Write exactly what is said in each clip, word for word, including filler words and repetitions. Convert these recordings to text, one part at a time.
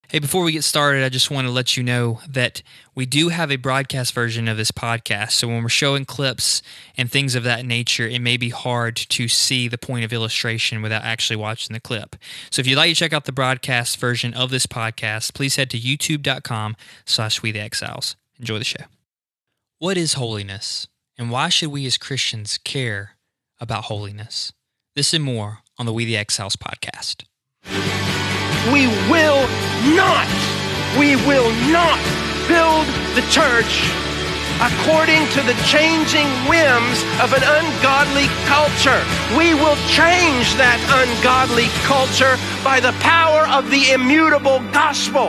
Hey, before we get started, I just want to let you know that we do have a broadcast version of this podcast. So when we're showing clips and things of that nature, it may be hard to see the point of illustration without actually watching the clip. So if you'd like to check out the broadcast version of this podcast, please head to youtube.com slash we the exiles. Enjoy the show. What is holiness? And why should we as Christians care about holiness? This and more on the We the Exiles podcast. We will not, we will not build the church according to the changing whims of an ungodly culture. We will change that ungodly culture by the power of the immutable gospel.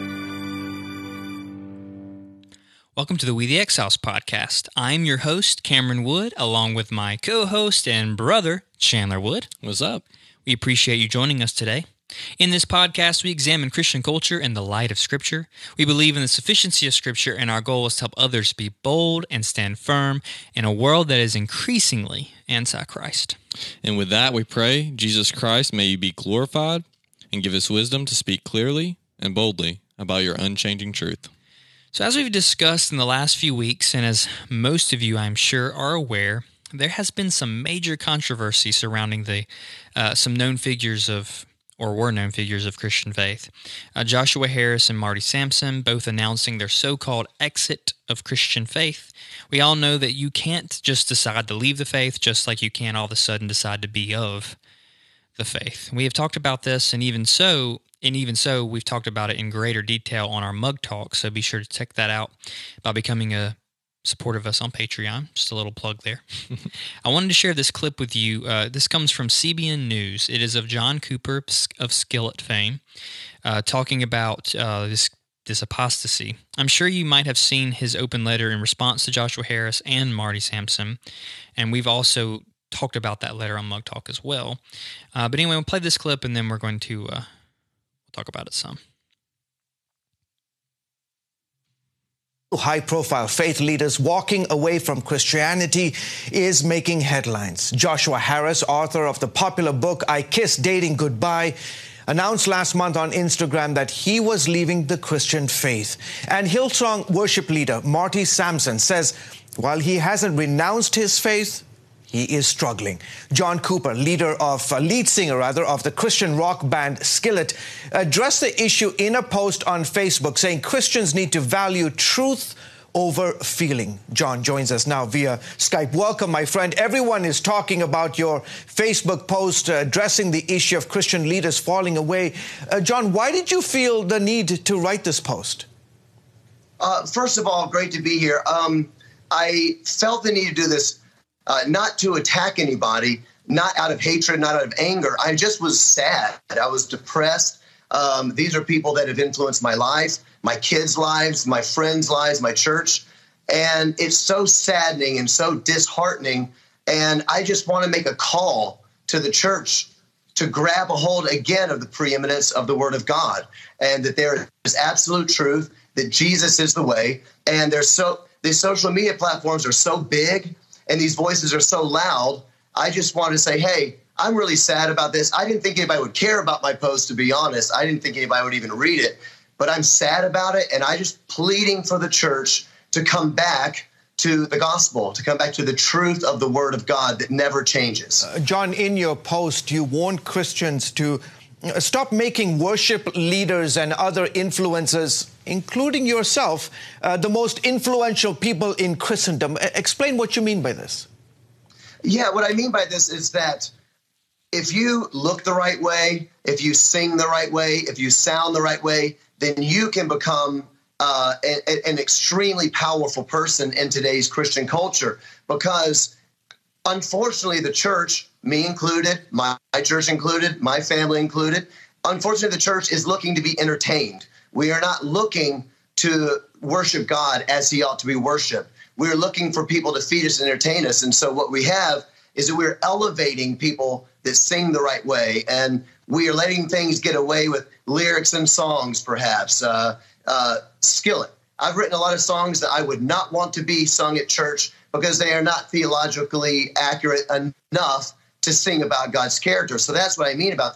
Welcome to the We the Exiles podcast. I'm your host, Cameron Wood, along with my co-host and brother, Chandler Wood. What's up? We appreciate you joining us today. In this podcast, we examine Christian culture in the light of Scripture. We believe in the sufficiency of Scripture, and our goal is to help others be bold and stand firm in a world that is increasingly anti-Christ. And with that, we pray, Jesus Christ, may you be glorified and give us wisdom to speak clearly and boldly about your unchanging truth. So as we've discussed in the last few weeks, and as most of you, I'm sure, are aware, there has been some major controversy surrounding the uh, some known figures of or were known figures of Christian faith. Uh, Joshua Harris and Marty Sampson both announcing their so-called exit of Christian faith. We all know that you can't just decide to leave the faith, just like you can't all of a sudden decide to be of the faith. We have talked about this, and even so, and even so, we've talked about it in greater detail on our Mug Talk, so be sure to check that out by becoming a support of us on Patreon. Just a little plug there. I wanted to share this clip with you. Uh, this comes from C B N News. It is of John Cooper of Skillet fame, uh, talking about uh, this this apostasy. I'm sure you might have seen his open letter in response to Joshua Harris and Marty Sampson, and we've also talked about that letter on Mug Talk as well. Uh, but anyway, we'll play this clip, and then we're going to uh, we'll talk about it some. High-profile faith leaders walking away from Christianity is making headlines. Joshua Harris, author of the popular book I Kissed Dating Goodbye, announced last month on Instagram that he was leaving the Christian faith. And Hillsong worship leader Marty Sampson says while he hasn't renounced his faith, he is struggling. John Cooper, leader of, uh, lead singer rather, of the Christian rock band Skillet, addressed the issue in a post on Facebook saying Christians need to value truth over feeling. John joins us now via Skype. Welcome, my friend. Everyone is talking about your Facebook post uh, addressing the issue of Christian leaders falling away. Uh, John, why did you feel the need to write this post? Uh, first of all, great to be here. Um, I felt the need to do this Uh, not to attack anybody, not out of hatred, not out of anger. I just was sad. I was depressed. Um, these are people that have influenced my life, my kids' lives, my friends' lives, my church. And it's so saddening and so disheartening. And I just want to make a call to the church to grab a hold again of the preeminence of the Word of God, and that there is absolute truth, that Jesus is the way. And there's so these social media platforms are so big, and these voices are so loud. I just want to say, hey, I'm really sad about this. I didn't think anybody would care about my post, to be honest. I didn't think anybody would even read it. But I'm sad about it, and I'm just pleading for the church to come back to the gospel, to come back to the truth of the Word of God that never changes. Uh, John, in your post, you warned Christians to stop making worship leaders and other influencers, including yourself, uh, the most influential people in Christendom. Explain what you mean by this. Yeah, what I mean by this is that if you look the right way, if you sing the right way, if you sound the right way, then you can become uh, a, an extremely powerful person in today's Christian culture. Because unfortunately, the church, me included, my, my church included, my family included, unfortunately, the church is looking to be entertained. We are not looking to worship God as he ought to be worshiped. We're looking for people to feed us and entertain us. And so what we have is that we're elevating people that sing the right way. And we are letting things get away with lyrics and songs, perhaps. Uh, uh, Skillet. I've written a lot of songs that I would not want to be sung at church because they are not theologically accurate enough to sing about God's character. So that's what I mean about that.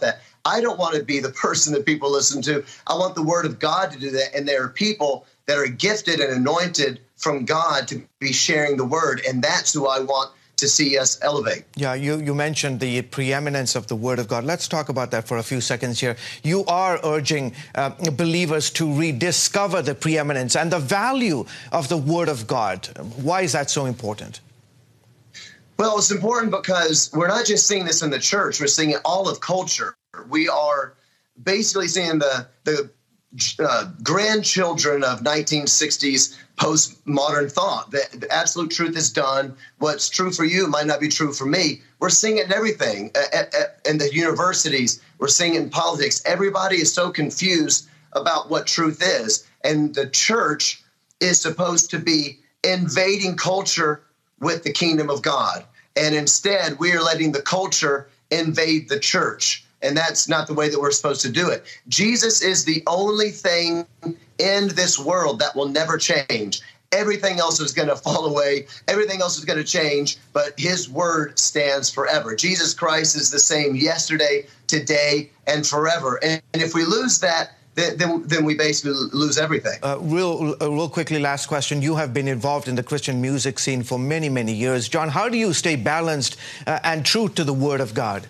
I don't want to be the person that people listen to. I want the word of God to do that. And there are people that are gifted and anointed from God to be sharing the word. And that's who I want to see us elevate. Yeah, you, you mentioned the preeminence of the Word of God. Let's talk about that for a few seconds here. You are urging uh, believers to rediscover the preeminence and the value of the Word of God. Why is that so important? Well, it's important because we're not just seeing this in the church, we're seeing it all of culture. We are basically seeing the, the uh, grandchildren of nineteen sixties postmodern thought. The, the absolute truth is done. What's true for you might not be true for me. We're seeing it in everything. At, at, in the universities, we're seeing it in politics. Everybody is so confused about what truth is. And the church is supposed to be invading culture with the kingdom of God. And instead, we are letting the culture invade the church. And that's not the way that we're supposed to do it. Jesus is the only thing in this world that will never change. Everything else is going to fall away. Everything else is going to change, but his word stands forever. Jesus Christ is the same yesterday, today, and forever. And, and if we lose that, then, then, then we basically lose everything. Uh, real, uh, real quickly, last question. You have been involved in the Christian music scene for many, many years. John, how do you stay balanced uh, and true to the word of God?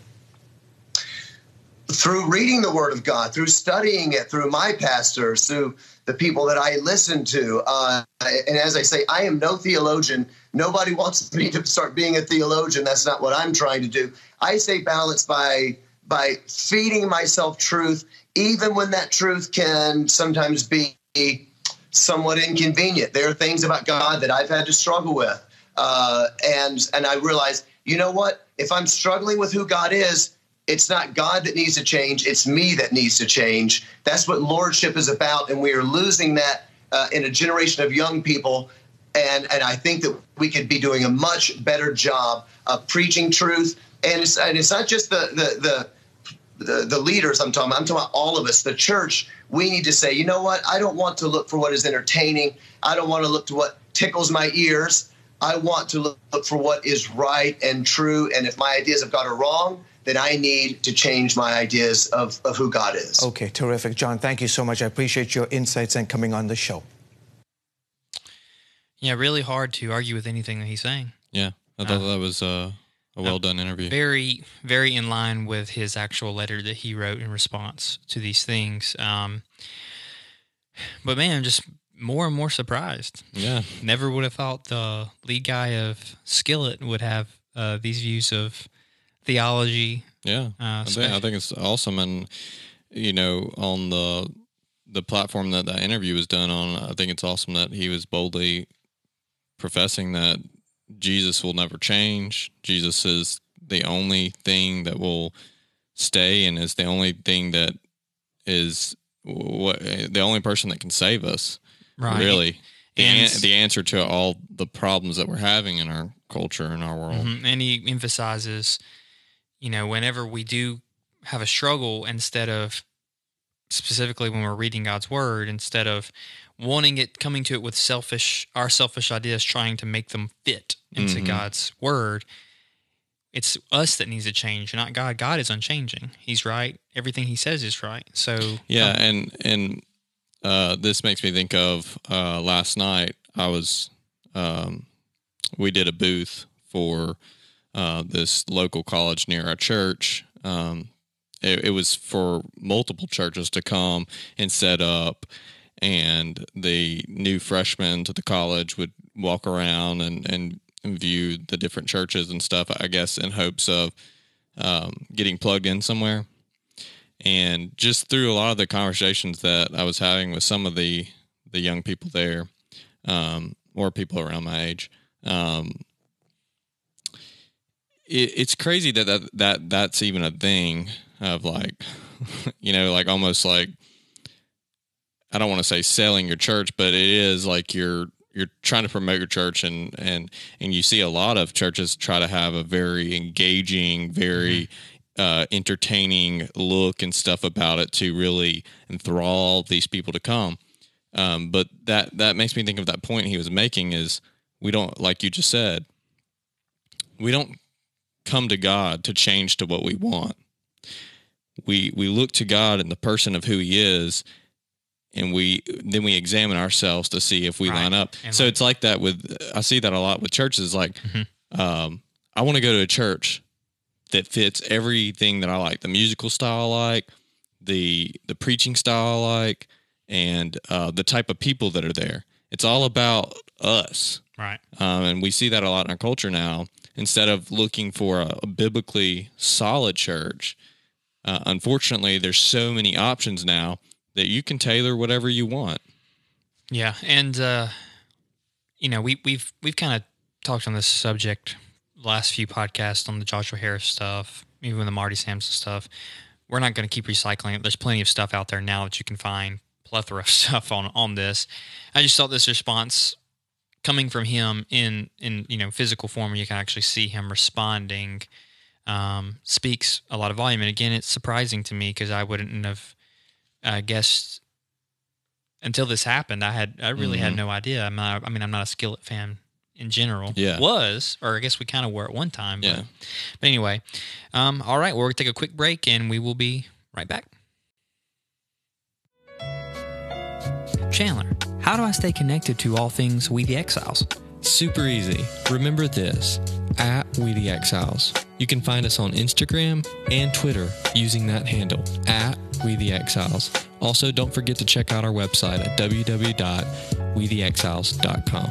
Through reading the word of God, through studying it, through my pastors, through the people that I listen to. Uh, and as I say, I am no theologian. Nobody wants me to start being a theologian. That's not what I'm trying to do. I stay balanced by, by feeding myself truth, even when that truth can sometimes be somewhat inconvenient. There are things about God that I've had to struggle with. Uh, and, and I realize, you know what? If I'm struggling with who God is, it's not God that needs to change. It's me that needs to change. That's what lordship is about, and we are losing that uh, in a generation of young people. And, and I think that we could be doing a much better job of preaching truth. And it's, and it's not just the, the, the, the, the leaders I'm talking about. I'm talking about all of us, the church. We need to say, you know what? I don't want to look for what is entertaining. I don't want to look to what tickles my ears. I want to look, look for what is right and true. And if my ideas of God are wrong, then I need to change my ideas of, of who God is. Okay, terrific. John, thank you so much. I appreciate your insights and coming on the show. Yeah, really hard to argue with anything that he's saying. Yeah, I thought Uh, that was uh, a well-done interview. Very, very in line with his actual letter that he wrote in response to these things. Um, but man, I'm just more and more surprised. Yeah. Never would have thought the lead guy of Skillet would have uh, these views of theology. Yeah, Uh, I, think, I think it's awesome, and you know, on the the platform that that interview was done on, I think it's awesome that he was boldly professing that Jesus will never change. Jesus is the only thing that will stay, and is the only thing that is what the only person that can save us. Right. Really, the, And- an, the answer to all the problems that we're having in our culture and our world. Mhm. And he emphasizes, you know, whenever we do have a struggle, instead of specifically when we're reading God's word, instead of wanting it, coming to it with selfish, our selfish ideas, trying to make them fit into Mhm. God's word, it's us that needs to change, not God. God is unchanging. He's right. Everything he says is right. So Yeah, um, and and uh, this makes me think of uh, last night. I was um, we did a booth for uh, this local college near our church. Um, it, it was for multiple churches to come and set up, and the new freshmen to the college would walk around and, and, and view the different churches and stuff, I guess, in hopes of um, getting plugged in somewhere. And just through a lot of the conversations that I was having with some of the, the young people there, um, or people around my age, um, it, it's crazy that, that that that's even a thing of like, you know, like almost like, I don't want to say selling your church, but it is like you're you're trying to promote your church, and and and you see a lot of churches try to have a very engaging, very mm-hmm. uh, entertaining look and stuff about it to really enthrall these people to come. Um, but that that makes me think of that point he was making is we don't, like you just said, we don't come to God to change to what we want. we we look to God and the person of who He is, and we then we examine ourselves to see if we Right. line up. And so like- it's like that with I see that a lot with churches. Like, Mm-hmm. um, I want to go to a church that fits everything that I like: the musical style I like, the the preaching style I like, and uh, the type of people that are there. It's all about us. Right. Um, and we see that a lot in our culture now. Instead of looking for a, a biblically solid church, uh, unfortunately, there's so many options now that you can tailor whatever you want. Yeah, and uh, you know, we we've we've kind of talked on this subject the last few podcasts on the Joshua Harris stuff, even the Marty Sampson stuff. We're not going to keep recycling it. There's plenty of stuff out there now that you can find, plethora of stuff on on this. I just thought this response coming from him in in you know physical form, where you can actually see him responding, um, speaks a lot of volume. And again, it's surprising to me because I wouldn't have uh, guessed until this happened. I had I really had Mhm. no idea. I'm not, I mean, I'm not a Skillet fan in general. Yeah. Was, or I guess we kind of were at one time. But, Yeah. but anyway, um, all right, well, we're going to take a quick break and we will be right back. Chandler, how do I stay connected to all things We the Exiles? Super easy. Remember this, at We The Exiles. You can find us on Instagram and Twitter using that handle, at We The Exiles. Also, don't forget to check out our website at w w w dot we the exiles dot com.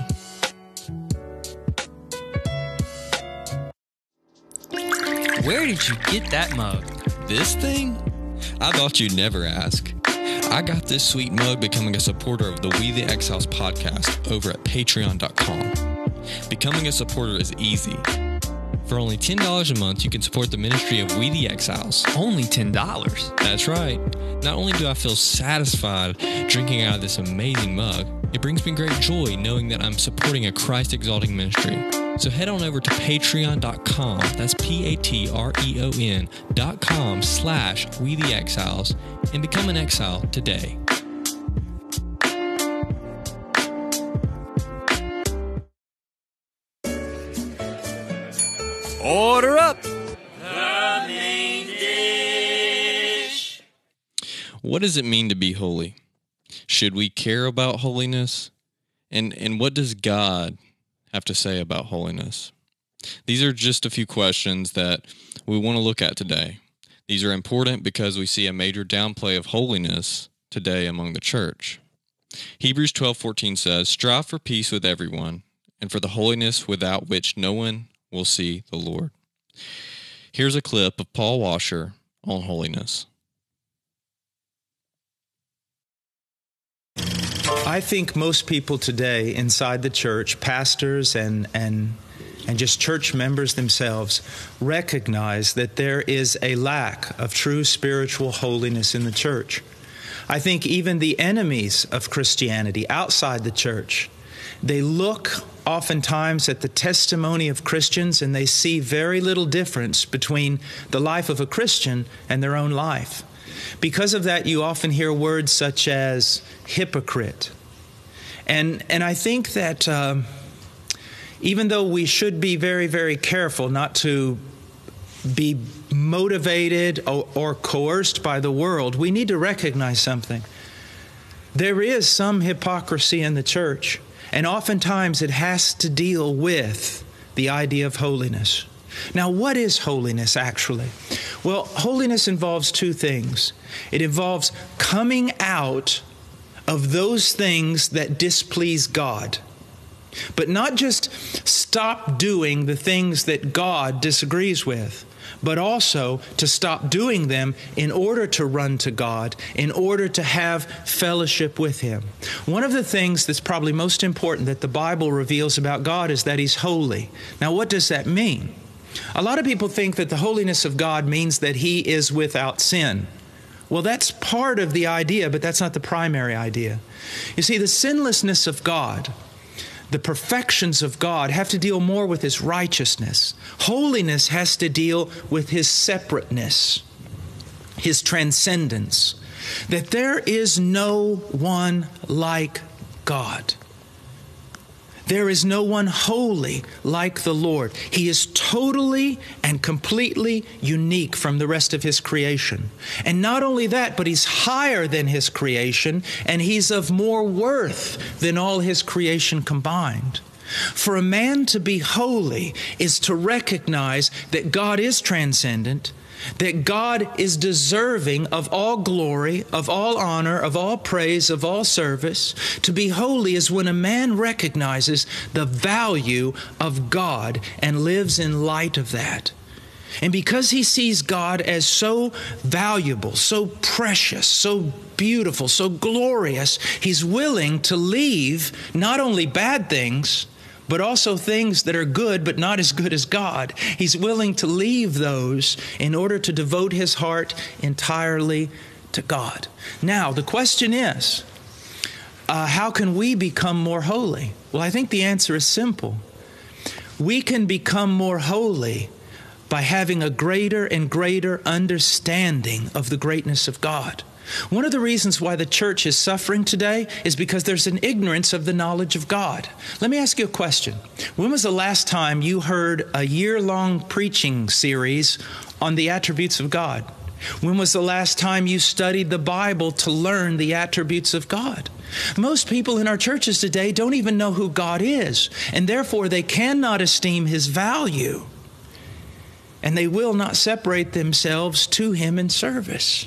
Where did you get that mug? This thing? I thought you'd never ask. I got this sweet mug becoming a supporter of the We the Exiles podcast over at patreon dot com. Becoming a supporter is easy. For only ten dollars a month, you can support the ministry of We the Exiles. Only ten dollars. That's right. Not only do I feel satisfied drinking out of this amazing mug, it brings me great joy knowing that I'm supporting a Christ-exalting ministry. So head on over to patreon dot com, that's P A T R E O N dot com slash We The Exiles, and become an exile today. Order up. What does it mean to be holy? Should we care about holiness? And and what does God have to say about holiness? These are just a few questions that we want to look at today. These are important because we see a major downplay of holiness today among the church. Hebrews twelve fourteen says, "Strive for peace with everyone, and for the holiness without which no one will see the Lord." Here's a clip of Paul Washer on holiness. I think most people today inside the church, pastors and and and just church members themselves, recognize that there is a lack of true spiritual holiness in the church. I think even the enemies of Christianity outside the church, they look oftentimes at the testimony of Christians and they see very little difference between the life of a Christian and their own life. Because of that, you often hear words such as hypocrite. And and I think that um, even though we should be very, very careful not to be motivated or, or coerced by the world, we need to recognize something. There is some hypocrisy in the church, and oftentimes it has to deal with the idea of holiness. Now, what is holiness actually? Well, holiness involves two things. It involves coming out of those things that displease God, but not just stop doing the things that God disagrees with, but also to stop doing them in order to run to God, in order to have fellowship with Him. One of the things that's probably most important that the Bible reveals about God is that He's holy. Now, what does that mean? A lot of people think that the holiness of God means that He is without sin. Well, that's part of the idea, but that's not the primary idea. You see, the sinlessness of God, the perfections of God have to deal more with His righteousness. Holiness has to deal with His separateness, His transcendence, that there is no one like God. There is no one holy like the Lord. He is totally and completely unique from the rest of his creation. And not only that, but he's higher than his creation, and he's of more worth than all his creation combined. For a man to be holy is to recognize that God is transcendent, that God is deserving of all glory, of all honor, of all praise, of all service. To be holy is when a man recognizes the value of God and lives in light of that. And because he sees God as so valuable, so precious, so beautiful, so glorious, he's willing to leave not only bad things, but also things that are good but not as good as God. He's willing to leave those in order to devote his heart entirely to God. Now, the question is, uh, how can we become more holy? Well, I think the answer is simple. We can become more holy by having a greater and greater understanding of the greatness of God. One of the reasons why the church is suffering today is because there's an ignorance of the knowledge of God. Let me ask you a question. When was the last time you heard a year-long preaching series on the attributes of God? When was the last time you studied the Bible to learn the attributes of God? Most people in our churches today don't even know who God is, and therefore they cannot esteem his value, and they will not separate themselves to him in service.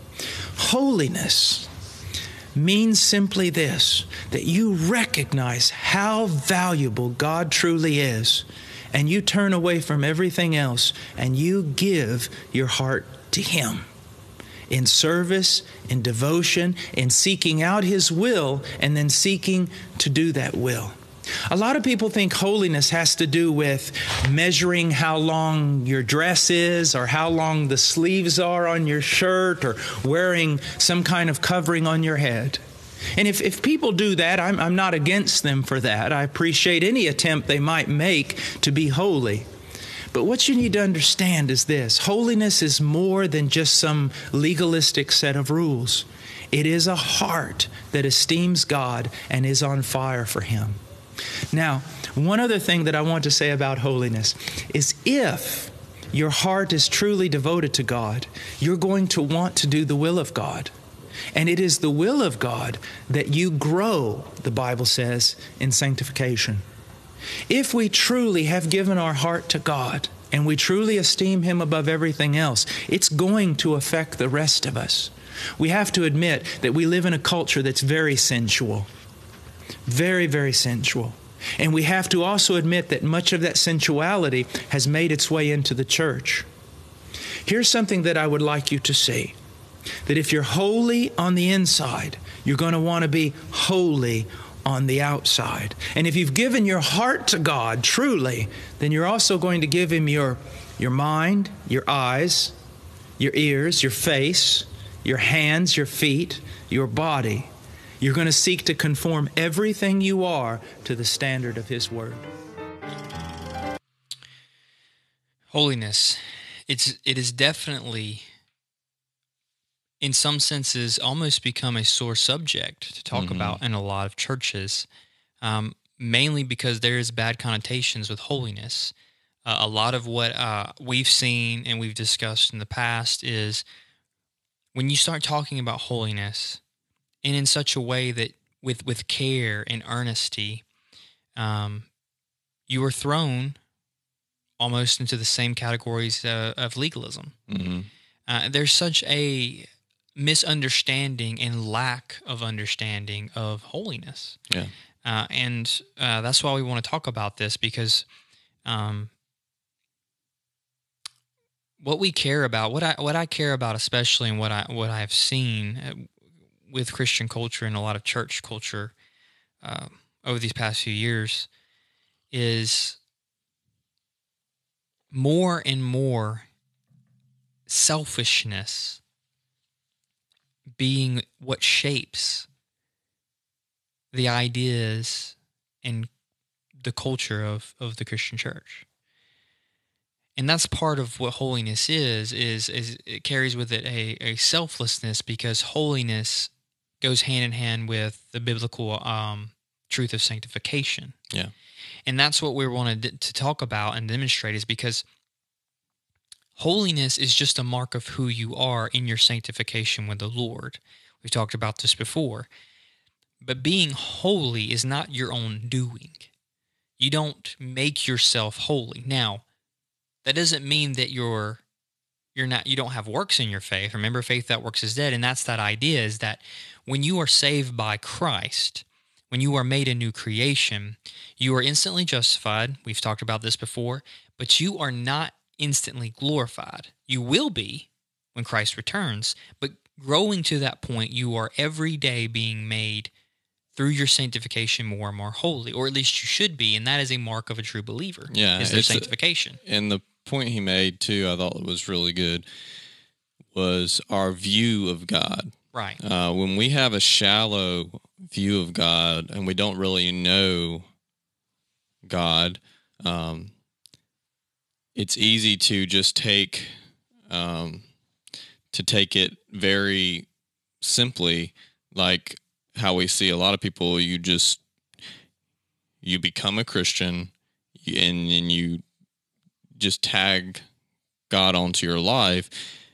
Holiness means simply this, that you recognize how valuable God truly is, and you turn away from everything else, and you give your heart to him in service, in devotion, in seeking out his will, and then seeking to do that will. A lot of people think holiness has to do with measuring how long your dress is, or how long the sleeves are on your shirt, or wearing some kind of covering on your head. And if, if people do that, I'm, I'm not against them for that. I appreciate any attempt they might make to be holy. But what you need to understand is this: holiness is more than just some legalistic set of rules. It is a heart that esteems God and is on fire for him. Now, one other thing that I want to say about holiness is, if your heart is truly devoted to God, you're going to want to do the will of God. And it is the will of God that you grow, the Bible says, in sanctification. If we truly have given our heart to God and we truly esteem him above everything else, it's going to affect the rest of us. We have to admit that we live in a culture that's very sensual. Very, very sensual. And we have to also admit that much of that sensuality has made its way into the church. Here's something that I would like you to see. That if you're holy on the inside, you're going to want to be holy on the outside. And if you've given your heart to God truly, then you're also going to give him your, your mind, your eyes, your ears, your face, your hands, your feet, your body. You're going to seek to conform everything you are to the standard of his word. Holiness. It's, it is definitely, in some senses, almost become a sore subject to talk mm-hmm. about in a lot of churches, um, mainly because there is bad connotations with holiness. Uh, a lot of what uh, we've seen and we've discussed in the past is when you start talking about holiness, and in such a way that with, with care and earnesty, um, you are thrown almost into the same categories uh, of legalism. Mm-hmm. Uh, there's such a misunderstanding and lack of understanding of holiness. Yeah. Uh, and uh, that's why we want to talk about this, because um, what we care about, what I what I care about especially, and what I what I have seen uh, with Christian culture and a lot of church culture uh, over these past few years, is more and more selfishness being what shapes the ideas and the culture of, of the Christian church. And that's part of what holiness is, is, is it carries with it a, a selflessness, because holiness goes hand in hand with the biblical um, truth of sanctification. Yeah. And that's what we wanted to talk about and demonstrate, is because holiness is just a mark of who you are in your sanctification with the Lord. We've talked about this before. But being holy is not your own doing. You don't make yourself holy. Now, that doesn't mean that you're you're not you don't have works in your faith. Remember, faith that works is dead, and that's that idea, is that when you are saved by Christ, when you are made a new creation, you are instantly justified. We've talked about this before, but you are not instantly glorified. You will be when Christ returns, but growing to that point, you are every day being made through your sanctification more and more holy, or at least you should be, and that is a mark of a true believer. Yeah, is their it's a- sanctification. And the point he made too, I thought was really good, was our view of God. Right. Uh, when we have a shallow view of God and we don't really know God, um, it's easy to just take um, to take it very simply, like how we see a lot of people. You just you become a Christian, and and you just tag God onto your life,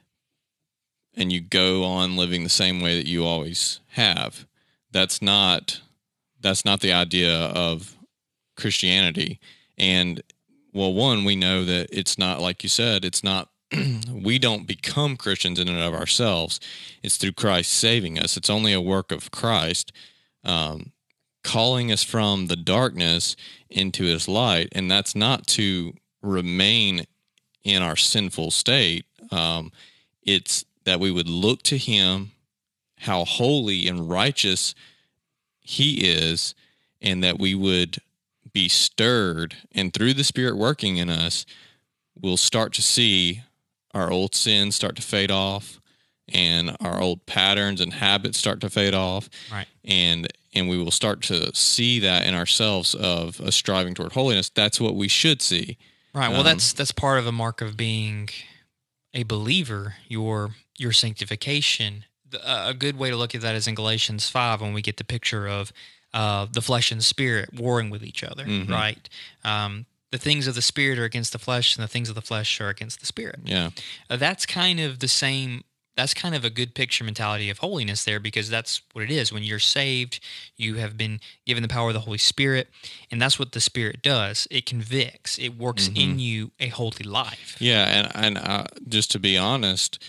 and you go on living the same way that you always have. That's not that's not the idea of Christianity. And well, one, we know that it's not, like you said, it's not, we don't become Christians in and of ourselves. It's through Christ saving us. It's only a work of Christ um, calling us from the darkness into his light. And that's not to remain in our sinful state. Um, it's that we would look to him, how holy and righteous he is, and that we would be stirred, and through the Spirit working in us, we'll start to see our old sins start to fade off, and our old patterns and habits start to fade off. Right. And and we will start to see that in ourselves of a striving toward holiness. That's what we should see. Right. Well, Um, that's that's part of a mark of being a believer, your your sanctification. The- A good way to look at that is in Galatians five, when we get the picture of uh, the flesh and the spirit warring with each other, Mhm. right? Um, the things of the spirit are against the flesh, and the things of the flesh are against the spirit. Yeah. Uh, that's kind of the same. That's kind of a good picture mentality of holiness there, because that's what it is. When you're saved, you have been given the power of the Holy Spirit, and that's what the Spirit does. It convicts. It works in you a holy life. Yeah, and and uh, just to be honest,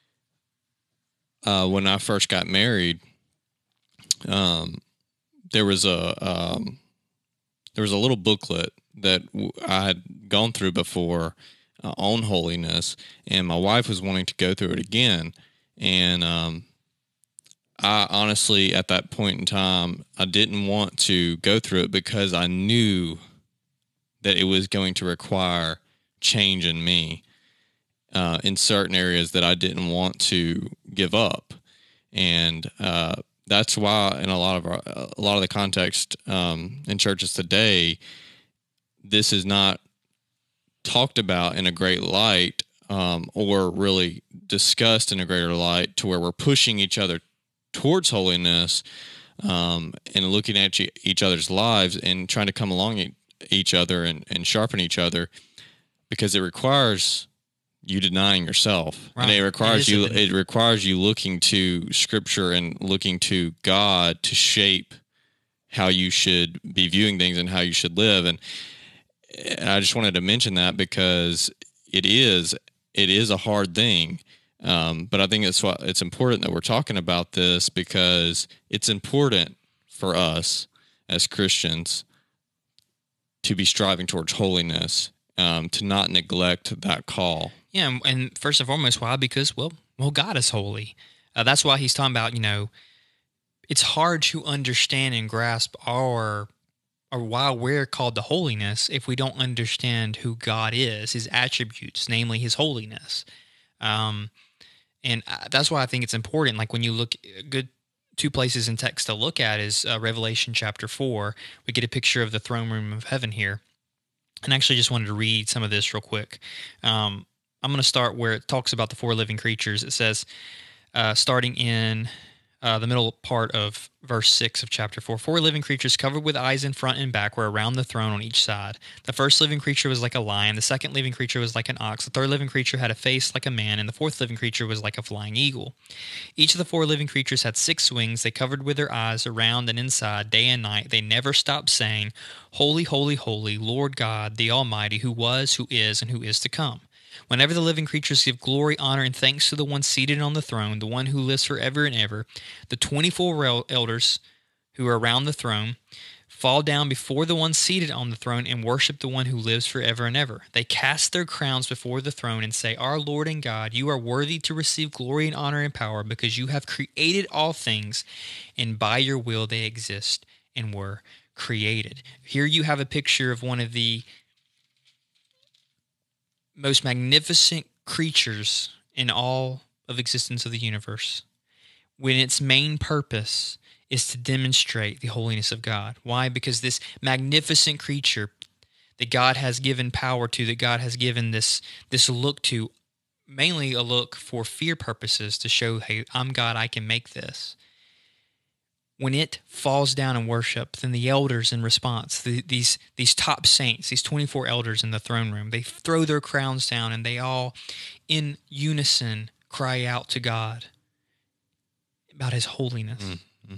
uh, when I first got married, um, there was a um, there was a little booklet that w- I had gone through before uh, on holiness, and my wife was wanting to go through it again, and um, I honestly, at that point in time, I didn't want to go through it because I knew that it was going to require change in me uh, in certain areas that I didn't want to give up, and uh, that's why in a lot of our, a lot of the context um, in churches today, this is not talked about in a great light, um, or really discussed in a greater light, to where we're pushing each other towards holiness, um, and looking at each- each other's lives and trying to come along e- each other and, and sharpen each other, because it requires you denying yourself, Right. and it It requires is you. a den- It requires you looking to Scripture and looking to God to shape how you should be viewing things and how you should live. And I just wanted to mention that because it is it is a hard thing. Um, but I think it's why it's important that we're talking about this, because it's important for us as Christians to be striving towards holiness, um, to not neglect that call. Yeah, and- and first and foremost, why? Because, well, well, God is holy. Uh, that's why he's talking about, you know, it's hard to understand and grasp our, or why we're called to holiness if we don't understand who God is, his attributes, namely his holiness. Um, and uh, that's why I think it's important. Like when you look, good two places in text to look at is uh, Revelation chapter four. We get a picture of the throne room of heaven here. And I actually just wanted to read some of this real quick. Um, I'm going to start where it talks about the four living creatures. It says, uh, starting in Uh, the middle part of verse six of chapter four. Four living creatures covered with eyes in front and back were around the throne on each side. The first living creature was like a lion. The second living creature was like an ox. The third living creature had a face like a man. And the fourth living creature was like a flying eagle. Each of the four living creatures had six wings. They covered with their eyes around and inside day and night. They never stopped saying, "Holy, holy, holy, Lord God, the Almighty, who was, who is, and who is to come." Whenever the living creatures give glory, honor, and thanks to the one seated on the throne, the one who lives forever and ever, the twenty-four elders who are around the throne fall down before the one seated on the throne and worship the one who lives forever and ever. They cast their crowns before the throne and say, "Our Lord and God, you are worthy to receive glory and honor and power because you have created all things, and by your will they exist and were created." Here you have a picture of one of the most magnificent creatures in all of existence of the universe, when its main purpose is to demonstrate the holiness of God. Why? Because this magnificent creature that God has given power to, that God has given this, this look to, mainly a look for fear purposes, to show, hey, I'm God, I can make this. When it falls down in worship, then the elders in response, the, these these top saints, these twenty-four elders in the throne room, they throw their crowns down and they all, in unison, cry out to God about his holiness. Mm-hmm.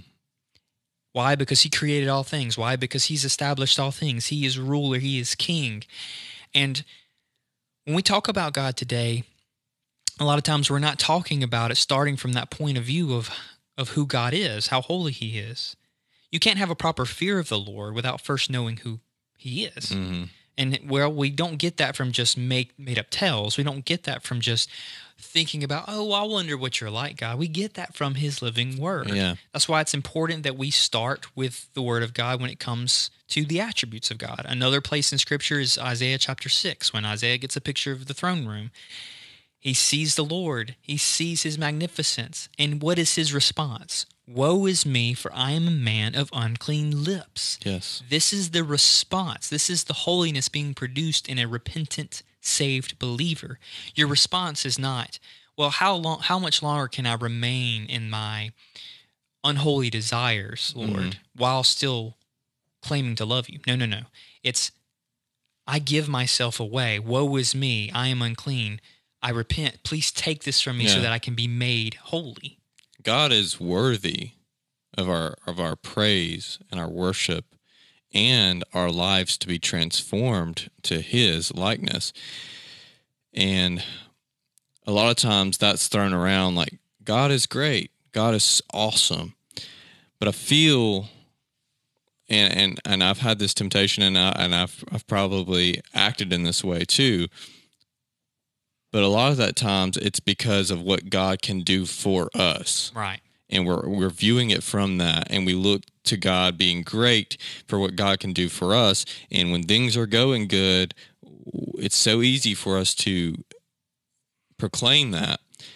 Why? Because he created all things. Why? Because he's established all things. He is ruler. He is king. And when we talk about God today, a lot of times we're not talking about it starting from that point of view of of who God is, how holy he is. You can't have a proper fear of the Lord without first knowing who he is. Mm-hmm. And, well, we don't get that from just make, made-up tales. We don't get that from just thinking about, oh, I wonder what you're like, God. We get that from his living word. Yeah. That's why it's important that we start with the word of God when it comes to the attributes of God. Another place in Scripture is Isaiah chapter six, when Isaiah gets a picture of the throne room. He sees the Lord. He sees his magnificence. And what is his response? "Woe is me, for I am a man of unclean lips." Yes. This is the response. This is the holiness being produced in a repentant, saved believer. Your response is not, well, how long, how much longer can I remain in my unholy desires, Lord, mm-hmm. while still claiming to love you? No, no, no. It's, I give myself away. Woe is me. I am unclean. I repent. Please take this from me yeah. so that I can be made holy. God is worthy of our of our praise and our worship and our lives to be transformed to his likeness. And a lot of times that's thrown around like, God is great. God is awesome. But I feel, and and, and I've had this temptation, and, I, and I've, I've probably acted in this way too, but a lot of that times it's because of what God can do for us. Right. And we're we're viewing it from that, and we look to God being great for what God can do for us. And when things are going good, it's so easy for us to proclaim that.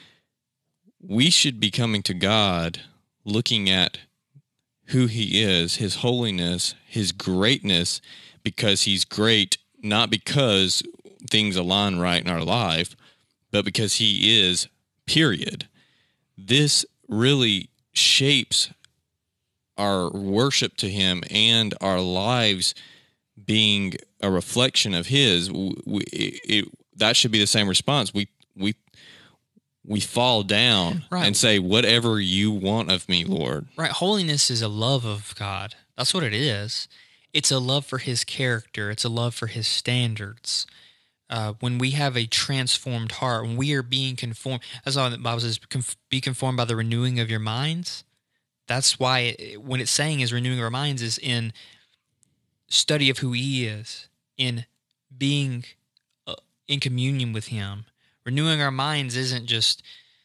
We should be coming to God looking at who he is, his holiness, his greatness, because he's great, not because things align right in our life, but because he is, period. This really shapes our worship to him and our lives being a reflection of his. We, it, it, that should be the same response. We we we fall down right. and say, whatever you want of me, Lord. Right. Holiness is a love of God. That's what it is. It's a love for his character. It's a love for his standards. Uh, when we have a transformed heart, when we are being conformed, that's all the Bible says, be conformed by the renewing of your minds. That's why it, when it's saying is renewing our minds is in study of who he is, in being uh, in communion with him. Renewing our minds isn't just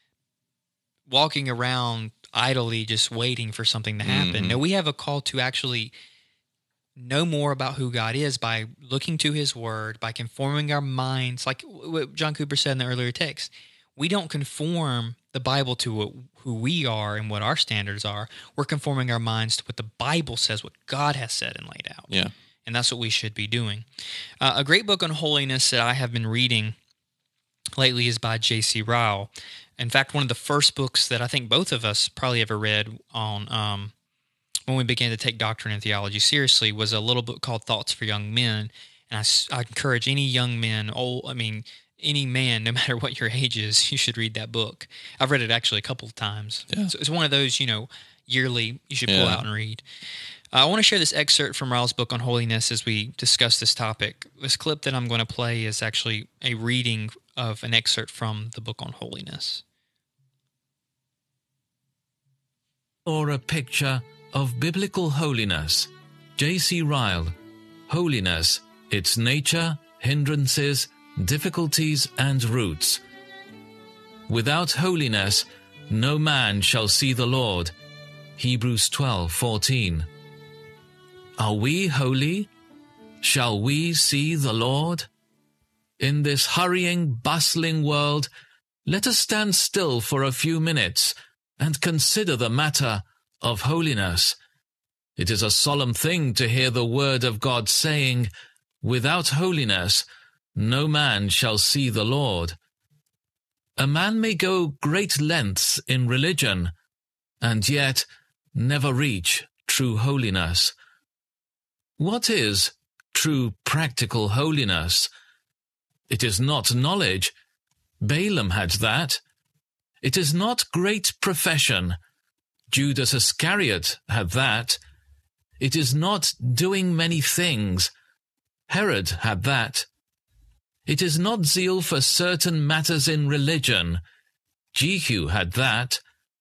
walking around idly just waiting for something to happen. Mm-hmm. No, we have a call to actually know more about who God is by looking to his word, by conforming our minds, like what John Cooper said in the earlier text. We don't conform the Bible to what, who we are and what our standards are. We're conforming our minds to what the Bible says, what God has said and laid out. Yeah. And that's what we should be doing. Uh, a great book on holiness that I have been reading lately is by J C Ryle. In fact, one of the first books that I think both of us probably ever read on um, when we began to take doctrine and theology seriously was a little book called Thoughts for Young Men. And I, I encourage any young men, old, I mean, any man, no matter what your age is, you should read that book. I've read it actually a couple of times. Yeah. So it's one of those, you know, yearly you should pull Yeah. out and read. Uh, I want to share this excerpt from Ryle's book on holiness as we discuss this topic. This clip that I'm going to play is actually a reading of an excerpt from the book on holiness. Or a picture of biblical holiness. J C Ryle. Holiness, its nature, hindrances, difficulties, and roots. Without holiness, no man shall see the Lord. Hebrews twelve fourteen. Are we holy? Shall we see the Lord? In this hurrying, bustling world, let us stand still for a few minutes and consider the matter of holiness. It is a solemn thing to hear the word of God saying, "Without holiness, no man shall see the Lord." A man may go great lengths in religion, and yet never reach true holiness. What is true practical holiness? It is not knowledge. Balaam had that. It is not great profession. Judas Iscariot had that. It is not doing many things. Herod had that. It is not zeal for certain matters in religion. Jehu had that.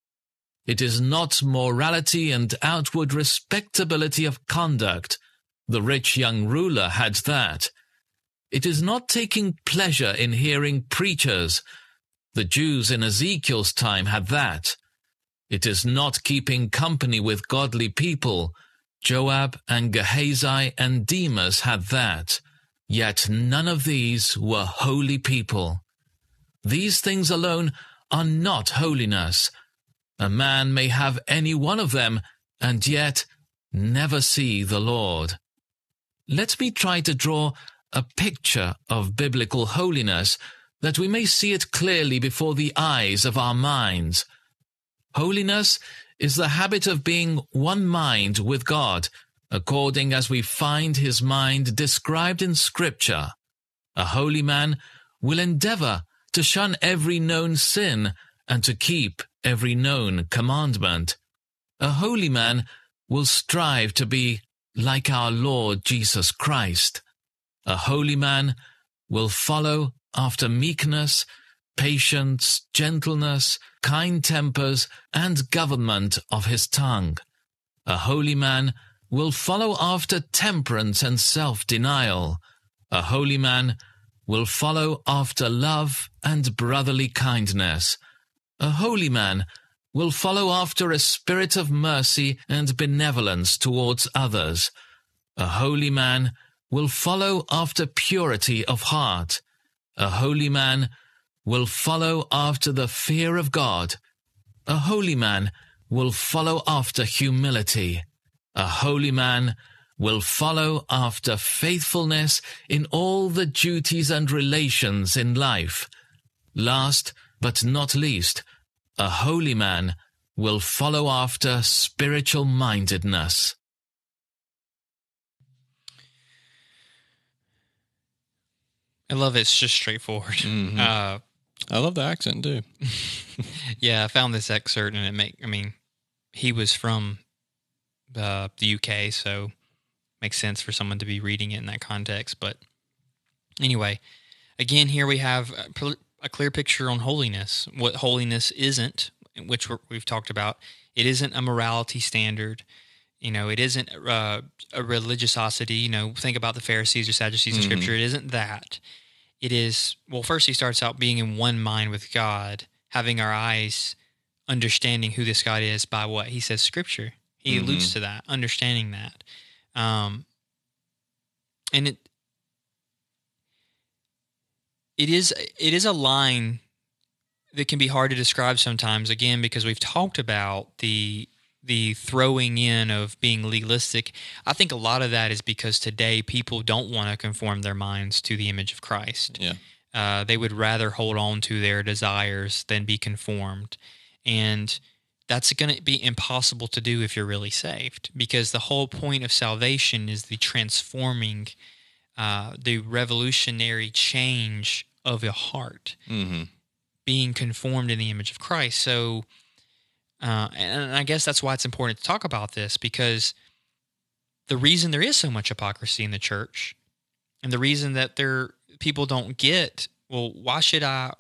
It is not morality and outward respectability of conduct. The rich young ruler had that. It is not taking pleasure in hearing preachers. The Jews in Ezekiel's time had that. It is not keeping company with godly people. Joab and Gehazi and Demas had that. Yet none of these were holy people. These things alone are not holiness. A man may have any one of them and yet never see the Lord. Let me try to draw a picture of biblical holiness that we may see it clearly before the eyes of our minds. Holiness is the habit of being one mind with God, according as we find his mind described in Scripture. A holy man will endeavor to shun every known sin and to keep every known commandment. A holy man will strive to be like our Lord Jesus Christ. A holy man will follow after meekness, patience, gentleness, kind tempers, and government of his tongue. A holy man will follow after temperance and self-denial. A holy man will follow after love and brotherly kindness. A holy man will follow after a spirit of mercy and benevolence towards others. A holy man will follow after purity of heart. A holy man will follow after the fear of God. A holy man will follow after humility. A holy man will follow after faithfulness in all the duties and relations in life. Last but not least, a holy man will follow after spiritual mindedness. I love it. It's just straightforward. Mm-hmm. Uh, I love the accent too. yeah, I found this excerpt and it make. I mean, he was from uh, the U K, so makes sense for someone to be reading it in that context. But anyway, again, here we have a, a clear picture on holiness. What holiness isn't, which we're, we've talked about, it isn't a morality standard. You know, it isn't uh, a religiosity. You know, think about the Pharisees or Sadducees in mm-hmm. Scripture. It isn't that. It is, well, first he starts out being in one mind with God, having our eyes understanding who this God is by what? He says Scripture. He mm-hmm. alludes to that, understanding that. Um, and it it is it is a line that can be hard to describe sometimes, again, because we've talked about the the throwing in of being legalistic. I think a lot of that is because today people don't want to conform their minds to the image of Christ. Yeah. Uh, they would rather hold on to their desires than be conformed. And that's going to be impossible to do if you're really saved, because the whole point of salvation is the transforming, uh, the revolutionary change of a heart, Mm-hmm. being conformed in the image of Christ. So, uh, and I guess that's why it's important to talk about this, because the reason there is so much hypocrisy in the church, and the reason that there people don't get, well, why should I,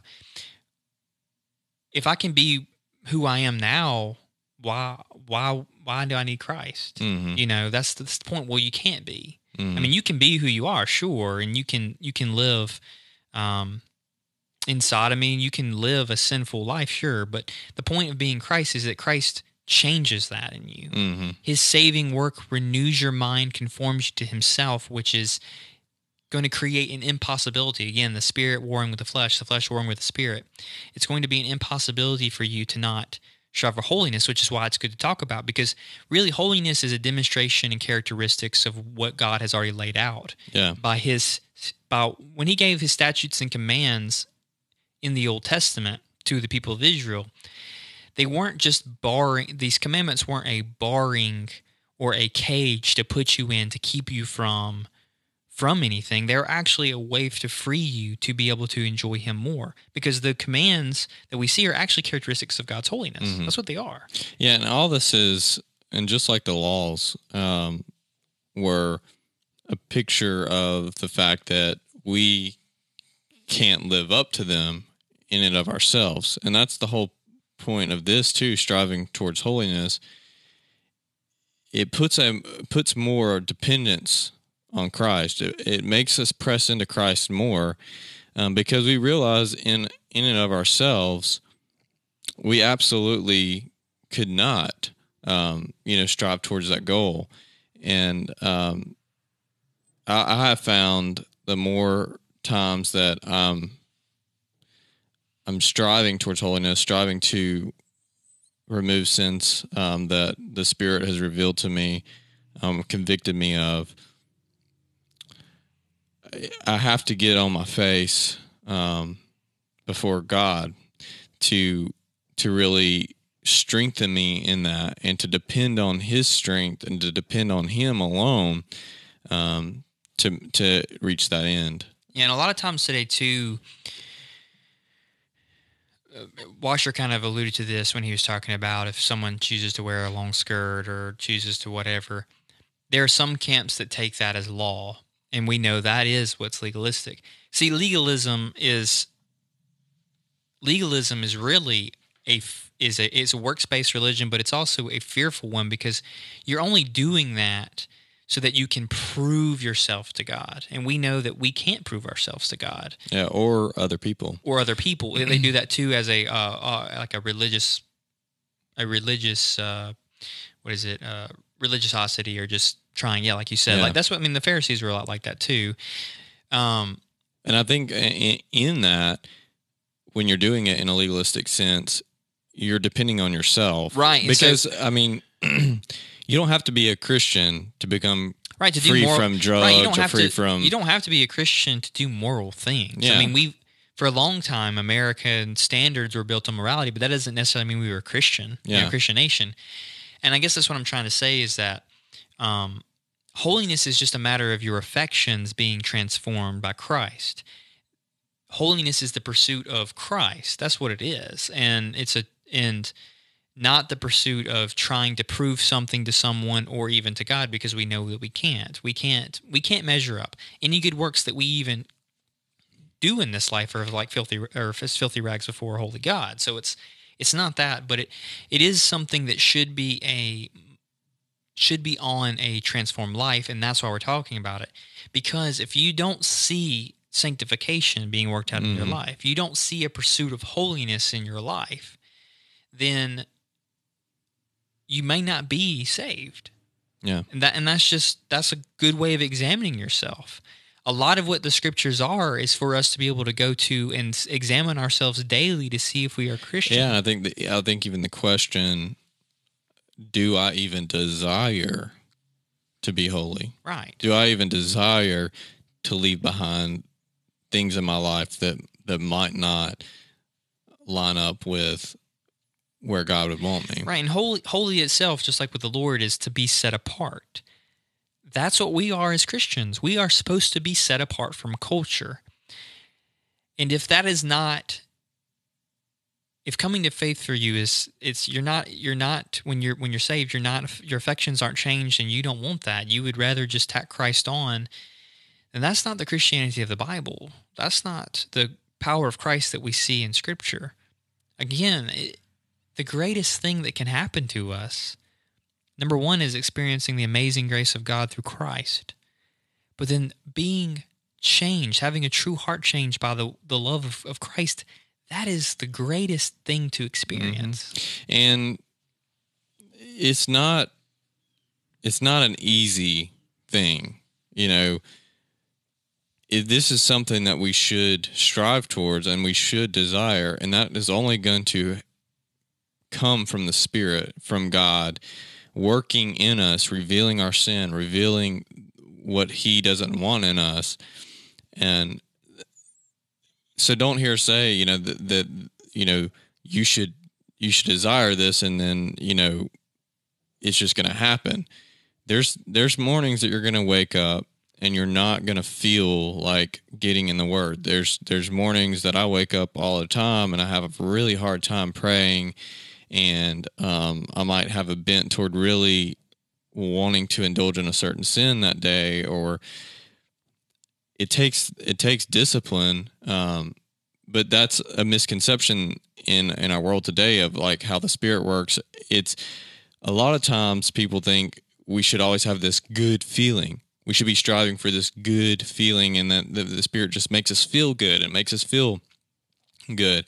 if I can be who I am now, why why why do I need Christ? Mm-hmm. You know, that's the, that's the point. Well, you can't be. Mm-hmm. I mean, you can be who you are, sure, and you can you can live um, in sodomy, and you can live a sinful life, sure. But the point of being Christ is that Christ changes that in you. Mm-hmm. His saving work renews your mind, conforms you to Himself, which is going to create an impossibility. Again, the spirit warring with the flesh, the flesh warring with the spirit. It's going to be an impossibility for you to not strive for holiness, which is why it's good to talk about, because really holiness is a demonstration and characteristics of what God has already laid out. Yeah. By His, by when He gave His statutes and commands in the Old Testament to the people of Israel, they weren't just barring, these commandments weren't a barring or a cage to put you in to keep you from from anything. They're actually a way to free you to be able to enjoy Him more, because the commands that we see are actually characteristics of God's holiness. Mm-hmm. That's what they are. Yeah, and all this is, and just like the laws um, were a picture of the fact that we can't live up to them in and of ourselves. And that's the whole point of this too, striving towards holiness. It puts a puts more dependence on Christ. It, it makes us press into Christ more, um, because we realize in in and of ourselves, we absolutely could not, um, you know, strive towards that goal. And um, I, I have found the more times that I'm I'm striving towards holiness, striving to remove sins um, that the Spirit has revealed to me, um, convicted me of, I have to get on my face um, before God to to really strengthen me in that, and to depend on His strength and to depend on Him alone um, to to reach that end. Yeah, and a lot of times today too, Washer kind of alluded to this when he was talking about if someone chooses to wear a long skirt or chooses to whatever. There are some camps that take that as law, and we know that is what's legalistic. See, legalism is legalism is really a is a is a works-based religion, but it's also a fearful one, because you're only doing that so that you can prove yourself to God, and we know that we can't prove ourselves to God. Yeah, or other people, or other people. They do that too as a uh, uh, like a religious, a religious uh, what is it? Uh, religiosity, or just trying. Yeah, like you said, yeah. like that's what I mean. The Pharisees were a lot like that too. Um, and I think in, in that, when you're doing it in a legalistic sense, you're depending on yourself, right? Because so, I mean, you don't have to be a Christian to become right to free do moral, from drugs right, you don't or have free to, from. You don't have to be a Christian to do moral things. Yeah. I mean, we for a long time, American standards were built on morality, but that doesn't necessarily mean we were a Christian, yeah. you know, a Christian nation. And I guess that's what I'm trying to say is that um, holiness is just a matter of your affections being transformed by Christ. Holiness is the pursuit of Christ. That's what it is, and it's a and not the pursuit of trying to prove something to someone or even to God, because we know that we can't. We can't. We can't measure up. Any good works that we even do in this life are like filthy or as filthy rags before a holy God. So it's it's not that, but it it is something that should be a should be on a transformed life, and that's why we're talking about it. Because if you don't see sanctification being worked out mm-hmm. in your life, you don't see a pursuit of holiness in your life, then you may not be saved. Yeah. And that and that's just that's a good way of examining yourself. A lot of what the scriptures are is for us to be able to go to and examine ourselves daily to see if we are Christian. Yeah, I think the, I think even the question, do I even desire to be holy? Right. Do I even desire to leave behind things in my life that, that might not line up with where God would want me. Right, and holy, holy itself, just like with the Lord, is to be set apart. That's what we are as Christians. We are supposed to be set apart from culture. And if that is not, if coming to faith for you is, it's you're not you're not when you're when you're saved, you're not your affections aren't changed, and you don't want that. You would rather just tack Christ on. And that's not the Christianity of the Bible. That's not the power of Christ that we see in Scripture. Again, it, the greatest thing that can happen to us, number one, is experiencing the amazing grace of God through Christ. But then being changed, having a true heart change by the, the love of, of Christ, that is the greatest thing to experience. Mm-hmm. And it's not it's not an easy thing. You know, it, this is something that we should strive towards and we should desire, and that is only going to come from the Spirit, from God, working in us, revealing our sin, revealing what He doesn't want in us. And so don't hear say, you know, that, that, you know, you should, you should desire this and then, you know, it's just going to happen. There's, there's mornings that you're going to wake up and you're not going to feel like getting in the Word. There's, there's mornings that I wake up all the time and I have a really hard time praying, and um, I might have a bent toward really wanting to indulge in a certain sin that day, or it takes it takes discipline. Um, but that's a misconception in in our world today of like how the Spirit works. It's a lot of times people think we should always have this good feeling. We should be striving for this good feeling, and that the, the Spirit just makes us feel good. It makes us feel good.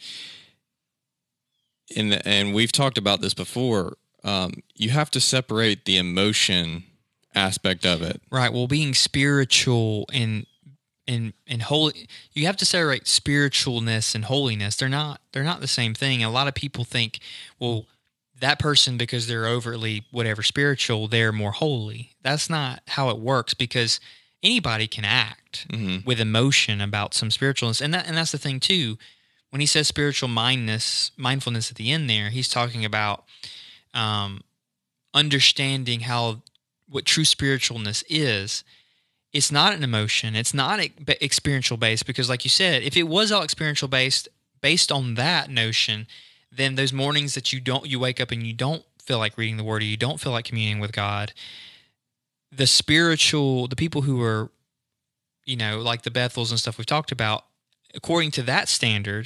And and we've talked about this before. Um, you have to separate the emotion aspect of it. Right. Well, being spiritual and and and holy, you have to separate spiritualness and holiness. They're not they're not the same thing. And a lot of people think, well, that person, because they're overtly whatever spiritual, they're more holy. That's not how it works, because anybody can act mm-hmm. with emotion about some spiritualness, and that and that's the thing too. When he says spiritual mindness, mindfulness at the end there, he's talking about um, understanding how what true spiritualness is. It's not an emotion. It's not experiential based, because, like you said, if it was all experiential based, based on that notion, then those mornings that you don't, you wake up and you don't feel like reading the Word, or you don't feel like communing with God, the spiritual, the people who are, you know, like the Bethels and stuff we've talked about, according to that standard,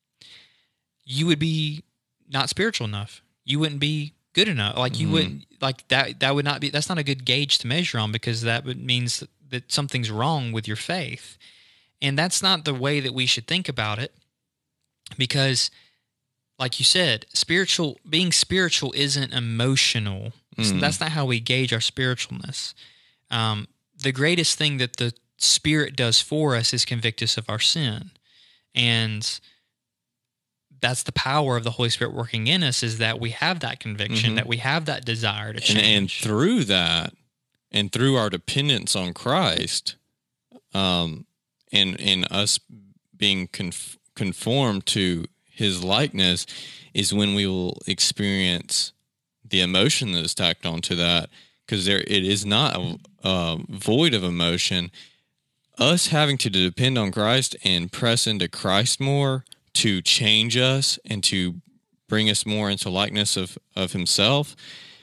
you would be not spiritual enough. You wouldn't be good enough. Like you mm-hmm. wouldn't, like that, that would not be, that's not a good gauge to measure on, because that would means that, that something's wrong with your faith. And that's not the way that we should think about it, because like you said, spiritual, being spiritual isn't emotional. Mm-hmm. That's not how we gauge our spiritualness. Um, the greatest thing that the Spirit does for us is convict us of our sin. And that's the power of the Holy Spirit working in us, is that we have that conviction, mm-hmm. that we have that desire to change. And, and through that, and through our dependence on Christ, um, and, and us being conf- conformed to His likeness, is when we will experience the emotion that is tacked onto that, because there it is not a, a void of emotion. Us having to depend on Christ and press into Christ more to change us and to bring us more into likeness of, of Himself.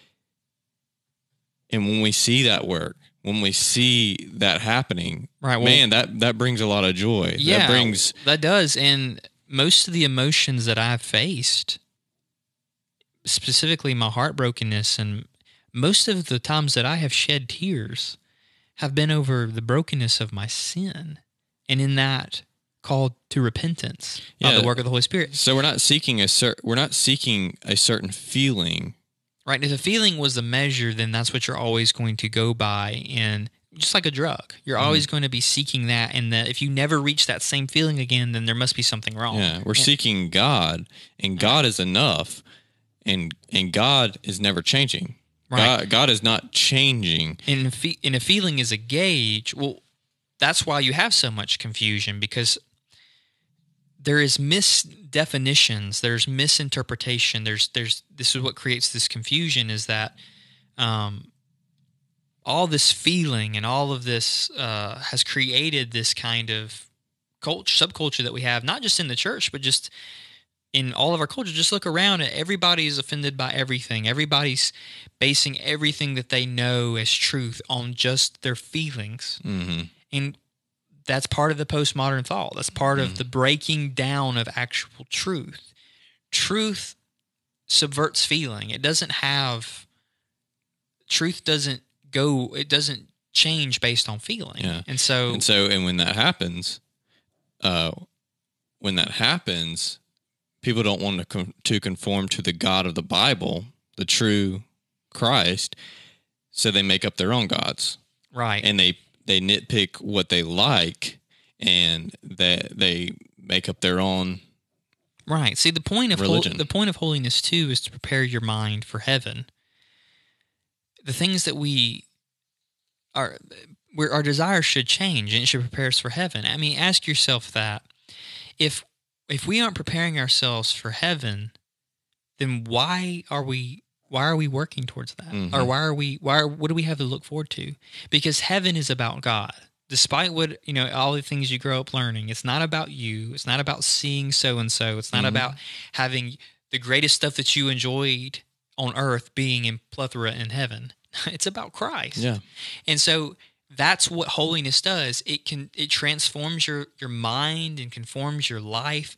And when we see that work, when we see that happening, right, well, man, that, that brings a lot of joy. Yeah, that brings that does. And most of the emotions that I've faced, specifically my heartbrokenness, and most of the times that I have shed tears, have been over the brokenness of my sin, and in that called to repentance by yeah, the work of the Holy Spirit. So we're not seeking a cer- we're not seeking a certain feeling, right? And if a feeling was the measure, then that's what you're always going to go by, and just like a drug, you're mm-hmm. always going to be seeking that. And that if you never reach that same feeling again, then there must be something wrong. Yeah, we're yeah. seeking God, and God is enough, and and God is never changing. Right. God, God is not changing. And, fe- and a feeling is a gauge. Well, that's why you have so much confusion, because there is misdefinitions, there's misinterpretation, there's there's this is what creates this confusion, is that um, all this feeling and all of this uh, has created this kind of culture, subculture that we have, not just in the church, but just in all of our culture. Just look around, everybody's offended by everything. Everybody's basing everything that they know as truth on just their feelings. Mm-hmm. And that's part of the postmodern thought. That's part mm-hmm. of the breaking down of actual truth. Truth subverts feeling. It doesn't have, truth doesn't go, it doesn't change based on feeling. Yeah. And so, and so, and when that happens, uh, when that happens, people don't want to com- to conform to the God of the Bible, the true Christ, so they make up their own gods. Right. And they, they nitpick what they like, and they, they make up their own Right. See, the point of hol- religion. the point of holiness, too, is to prepare your mind for heaven. The things that we are, where our desires should change, and it should prepare us for heaven. I mean, ask yourself that. If if we aren't preparing ourselves for heaven, then why are we why are we working towards that? Mm-hmm. Or why are we why are, what do we have to look forward to? Because heaven is about God. Despite what, you know, all the things you grow up learning, it's not about you. It's not about seeing so and so. It's not mm-hmm. about having the greatest stuff that you enjoyed on earth being in plethora in heaven. It's about Christ. Yeah. And so that's what holiness does. It can it transforms your, your mind and conforms your life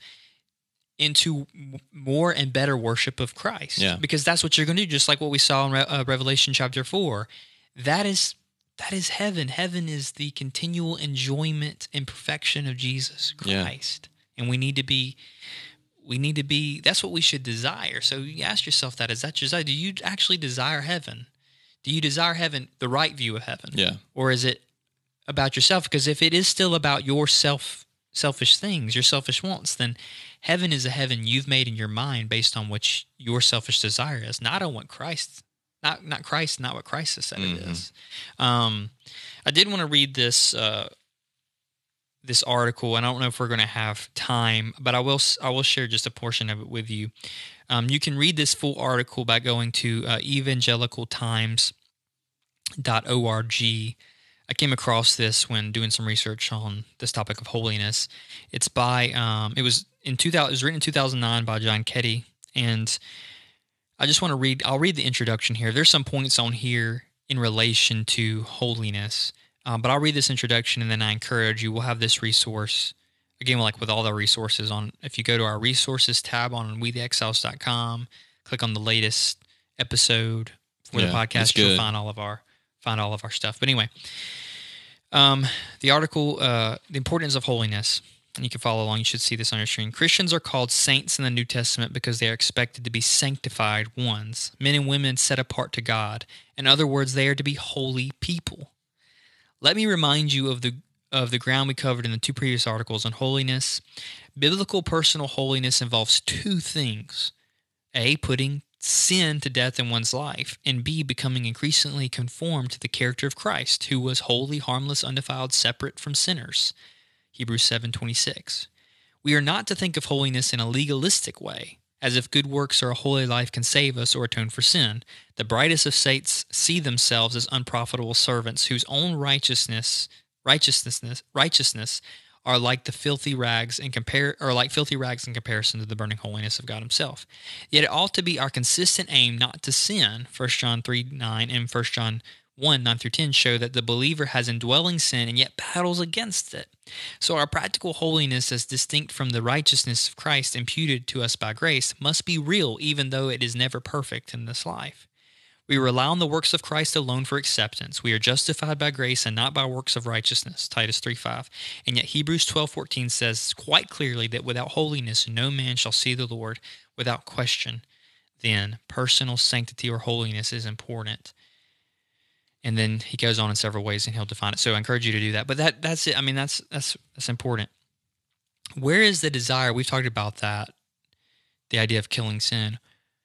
into more and better worship of Christ. Yeah. Because that's what you're going to do, just like what we saw in Re- uh, Revelation chapter four. That is that is heaven. Heaven is the continual enjoyment and perfection of Jesus Christ. Yeah. And we need to be we need to be that's what we should desire. So you ask yourself that, is that your desire? Do you actually desire heaven? Do you desire heaven, the right view of heaven? Yeah. Or is it about yourself? Because if it is still about your self, selfish things, your selfish wants, then heaven is a heaven you've made in your mind based on what your selfish desire is, not on what Christ, not not Christ, not what Christ has said mm-hmm. it is. Um, I did want to read this uh, this article, and I don't know if we're going to have time, but I will I will share just a portion of it with you. Um, you can read this full article by going to uh, evangelical times dot org. I came across this when doing some research on this topic of holiness. It's by um, it was in two thousand. It was written in two thousand nine by John Ketty, and I just want to read. I'll read the introduction here. There's some points on here in relation to holiness, um, but I'll read this introduction, and then I encourage you. We'll have this resource. Again, like with all the resources on, if you go to our resources tab on we the exiles dot com, click on the latest episode for yeah, the podcast, you'll find all of our find all of our stuff. But anyway, um, the article, uh, the importance of holiness, and you can follow along. You should see this on your screen. Christians are called saints in the New Testament because they are expected to be sanctified ones, men and women set apart to God. In other words, they are to be holy people. Let me remind you of the of the ground we covered in the two previous articles on holiness. Biblical personal holiness involves two things. A, putting sin to death in one's life, and B, becoming increasingly conformed to the character of Christ, who was holy, harmless, undefiled, separate from sinners. Hebrews seven twenty-six. We are not to think of holiness in a legalistic way, as if good works or a holy life can save us or atone for sin. The brightest of saints see themselves as unprofitable servants whose own righteousness Righteousness, righteousness, are like the filthy rags in compare, or like filthy rags in comparison to the burning holiness of God Himself. Yet it ought to be our consistent aim not to sin. First John three nine and First John one nine through ten show that the believer has indwelling sin and yet battles against it. So our practical holiness, as distinct from the righteousness of Christ imputed to us by grace, must be real, even though it is never perfect in this life. We rely on the works of Christ alone for acceptance. We are justified by grace and not by works of righteousness, Titus three five. And yet Hebrews twelve fourteen says quite clearly that without holiness no man shall see the Lord. Without question, then, personal sanctity or holiness is important. And then he goes on in several ways and he'll define it. So I encourage you to do that. But that that's it. I mean, that's that's that's important. Where is the desire? We've talked about that, the idea of killing sin.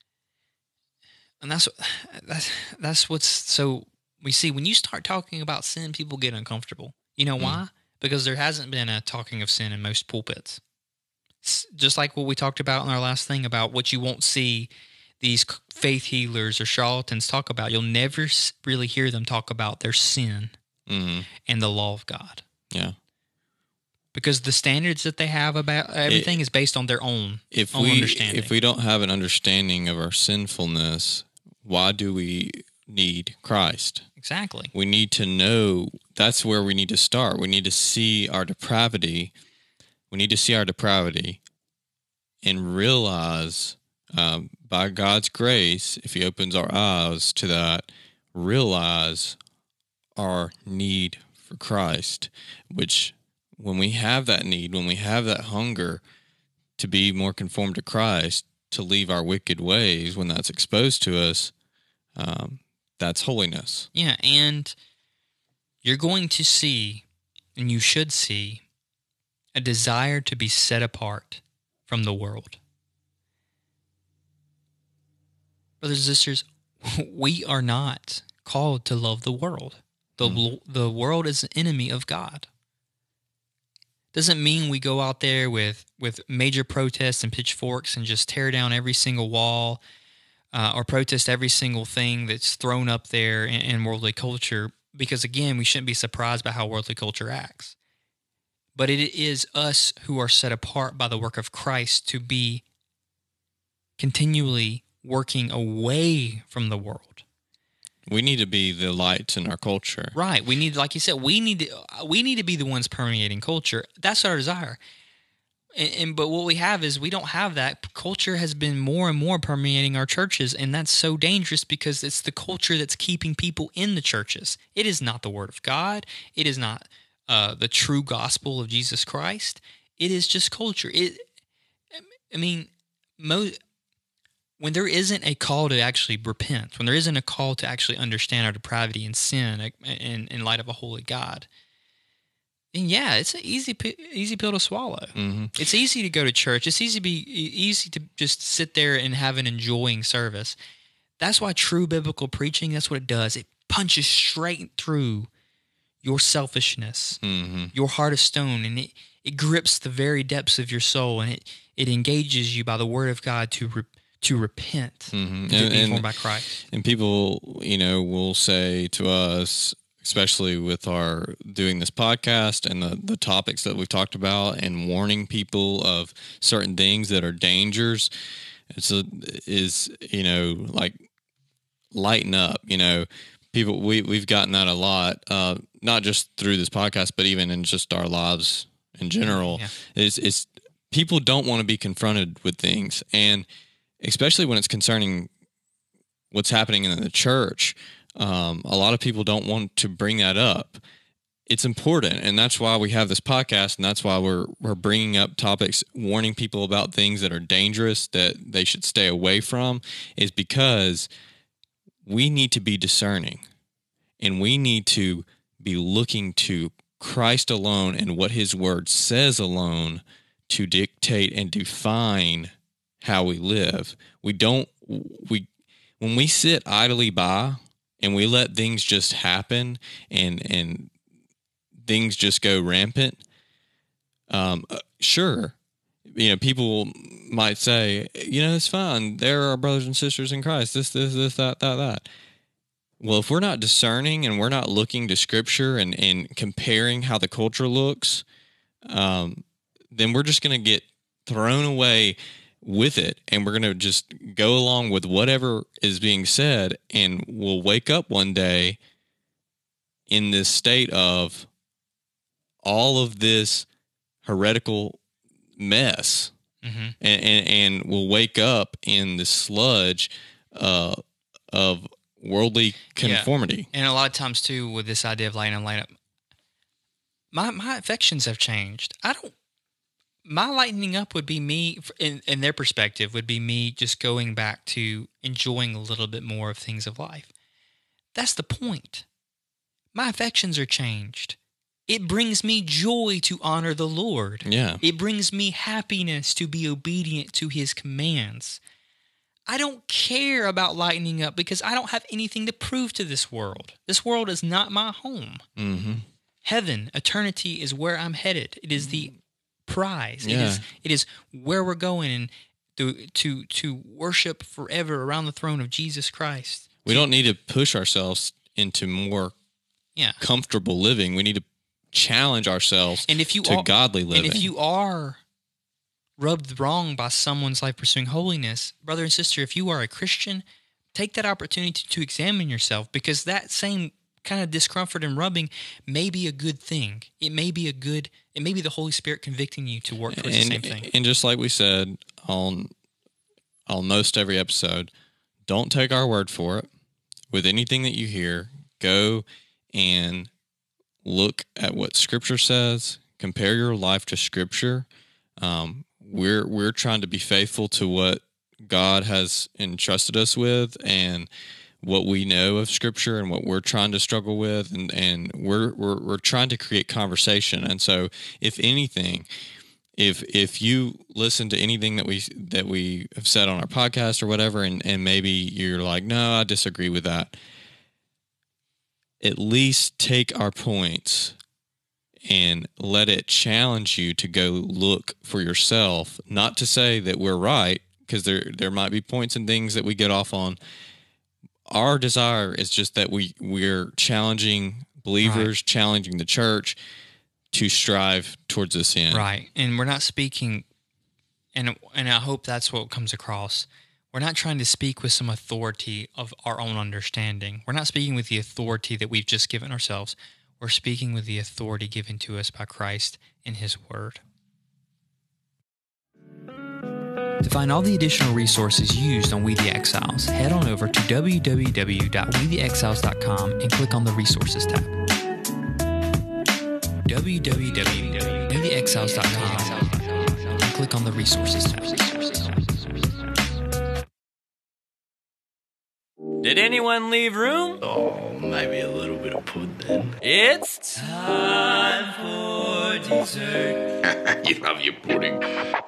And that's that's that's what's so we see when you start talking about sin, people get uncomfortable. You know why? because there hasn't been a talking of sin in most pulpits. It's just like what we talked about in our last thing about what you won't see these faith healers or charlatans talk about. You'll never really hear them talk about their sin mm-hmm. and the law of God. Yeah. Because the standards that they have about everything it, is based on their own, if own we, understanding. If we don't have an understanding of our sinfulness, why do we need Christ? Exactly. We need to know, that's where we need to start. We need to see our depravity. We need to see our depravity and realize, um, by God's grace, if He opens our eyes to that, realize our need for Christ, which when we have that need, when we have that hunger to be more conformed to Christ, to leave our wicked ways, when that's exposed to us, um, that's holiness. Yeah, and you're going to see, and you should see, a desire to be set apart from the world. Brothers and sisters, we are not called to love the world. The, mm. the world is an enemy of God. Doesn't mean we go out there with, with major protests and pitchforks and just tear down every single wall uh, or protest every single thing that's thrown up there in, in worldly culture, because, again, we shouldn't be surprised by how worldly culture acts. But it is us who are set apart by the work of Christ to be continually working away from the world. We need to be the lights in our culture. Right. We need, like you said, we need to, we need to be the ones permeating culture. That's our desire. And, and but what we have is we don't have that. Culture has been more and more permeating our churches, and that's so dangerous because it's the culture that's keeping people in the churches. It is not the Word of God. It is not uh, the true gospel of Jesus Christ. It is just culture. It. I mean, most. When there isn't a call to actually repent, when there isn't a call to actually understand our depravity and sin in, in light of a holy God, then yeah, it's an easy easy pill to swallow. Mm-hmm. It's easy to go to church. It's easy to be easy to just sit there and have an enjoying service. That's why true biblical preaching, that's what it does. It punches straight through your selfishness, mm-hmm. your heart of stone, and it, it grips the very depths of your soul, and it, it engages you by the word of God to repent. To repent, mm-hmm. to and, be formed by Christ. And people, you know, will say to us, especially with our doing this podcast and the, the topics that we've talked about and warning people of certain things that are dangers, it's a, is, you know, like lighten up, you know, people, we, we've gotten that a lot, uh, not just through this podcast, but even in just our lives in general. Yeah. It's, it's people don't want to be confronted with things, and especially when it's concerning what's happening in the church, um, a lot of people don't want to bring that up. It's important, and that's why we have this podcast, and that's why we're we're bringing up topics, warning people about things that are dangerous, that they should stay away from, is because we need to be discerning, and we need to be looking to Christ alone and what His Word says alone to dictate and define how we live. We don't, we, when we sit idly by and we let things just happen and, and things just go rampant, um, sure, you know, people might say, you know, it's fine. There are brothers and sisters in Christ, this, this, this, that, that, that. Well, if we're not discerning and we're not looking to Scripture and, and comparing how the culture looks, um, then we're just going to get thrown away with it, and we're going to just go along with whatever is being said, and we'll wake up one day in this state of all of this heretical mess, mm-hmm. and, and and we'll wake up in the sludge uh, of worldly conformity. Yeah. And a lot of times too, with this idea of lighting and light up, my my affections have changed. I don't. My lightening up would be me, in, in their perspective, would be me just going back to enjoying a little bit more of things of life. That's the point. My affections are changed. It brings me joy to honor the Lord. Yeah. It brings me happiness to be obedient to His commands. I don't care about lightening up because I don't have anything to prove to this world. This world is not my home. Mm-hmm. Heaven, eternity is where I'm headed. It is the prize. Yeah. It is it is where we're going, and to to to worship forever around the throne of Jesus Christ. We don't need to push ourselves into more Yeah. comfortable living. We need to challenge ourselves And if you to are, godly living. And if you are rubbed wrong by someone's life pursuing holiness, brother and sister, if you are a Christian, take that opportunity to, to examine yourself, because that same kind of discomfort and rubbing may be a good thing. It may be a good, it may be the Holy Spirit convicting you to work towards and, the same thing. And just like we said on on most every episode, don't take our word for it. With anything that you hear, go and look at what Scripture says. Compare your life to Scripture. Um, we're we're trying to be faithful to what God has entrusted us with, and what we know of Scripture, and what we're trying to struggle with, and, and we're, we're we're trying to create conversation. And so, if anything, if if you listen to anything that we that we have said on our podcast or whatever, and, and maybe you're like, no, I disagree with that, at least take our points and let it challenge you to go look for yourself. Not to say that we're right, because there there might be points and things that we get off on. Our desire is just that we, we're challenging believers, right. challenging the church to strive towards this end. Right. And we're not speaking, and and I hope that's what comes across. We're not trying to speak with some authority of our own understanding. We're not speaking with the authority that we've just given ourselves. We're speaking with the authority given to us by Christ in His Word. To find all the additional resources used on We the Exiles, head on over to w w w dot we the exiles dot com and click on the Resources tab. w w w dot we the exiles dot com and click on the Resources tab. Did anyone leave room? Oh, maybe a little bit of pudding. It's time for dessert. You love your pudding.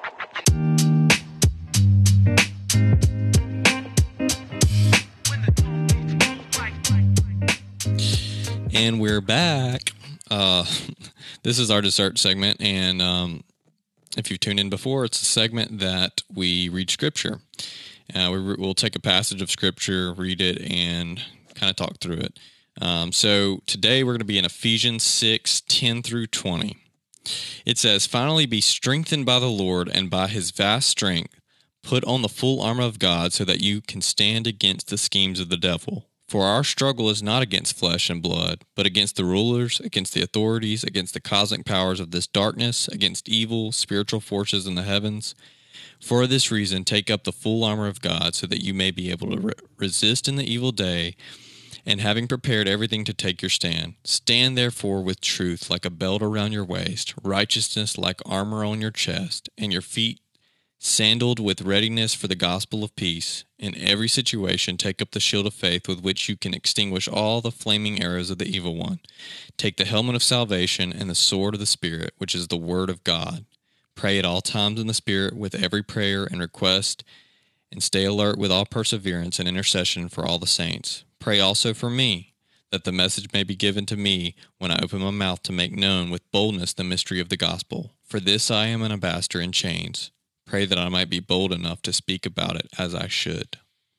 And we're back. Uh, this is our dessert segment, and um, if you've tuned in before, it's a segment that we read Scripture. Uh, we re- we'll take a passage of Scripture, read it, and kind of talk through it. Um, so today we're going to be in Ephesians six, ten through twenty. It says, "Finally be strengthened by the Lord and by His vast strength. Put on the full armor of God so that you can stand against the schemes of the devil. For our struggle is not against flesh and blood, but against the rulers, against the authorities, against the cosmic powers of this darkness, against evil spiritual forces in the heavens. For this reason, take up the full armor of God so that you may be able to re- resist in the evil day, and having prepared everything to take your stand. Stand therefore with truth like a belt around your waist, righteousness like armor on your chest, and your feet sandaled with readiness for the gospel of peace. In every situation, take up the shield of faith with which you can extinguish all the flaming arrows of the evil one. Take the helmet of salvation and the sword of the Spirit, which is the word of God. Pray at all times in the Spirit with every prayer and request, and stay alert with all perseverance and intercession for all the saints. Pray also for me, that the message may be given to me when I open my mouth to make known with boldness the mystery of the gospel. For this I am an ambassador in chains. Pray that I might be bold enough to speak about it as I should."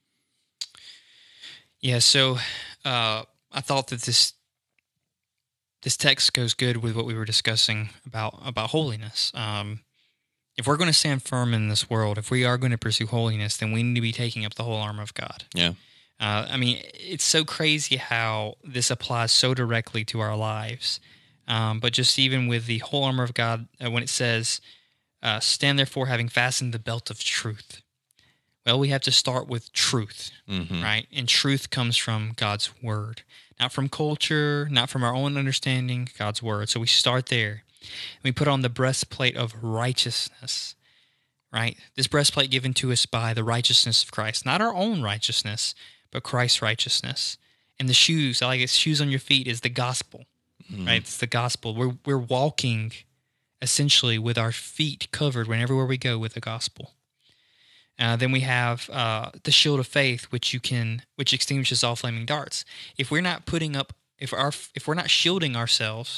Yeah, so uh, I thought that this this text goes good with what we were discussing about, about holiness. Um, if we're going to stand firm in this world, if we are going to pursue holiness, then we need to be taking up the whole armor of God. Yeah. Uh, I mean, it's so crazy how this applies so directly to our lives. Um, but just even with the whole armor of God, uh, when it says, Uh, stand therefore having fastened the belt of truth. Well, we have to start with truth, mm-hmm. right? And truth comes from God's word, not from culture, not from our own understanding, God's word. So we start there. We put on the breastplate of righteousness, right? This breastplate given to us by the righteousness of Christ, not our own righteousness, but Christ's righteousness. And the shoes, I like it, shoes on your feet is the gospel, mm-hmm. right? It's the gospel. We're we're walking essentially with our feet covered whenever we go with the gospel. Uh, then we have uh, the shield of faith, which you can, which extinguishes all flaming darts. If we're not putting up, if our, if we're not shielding ourselves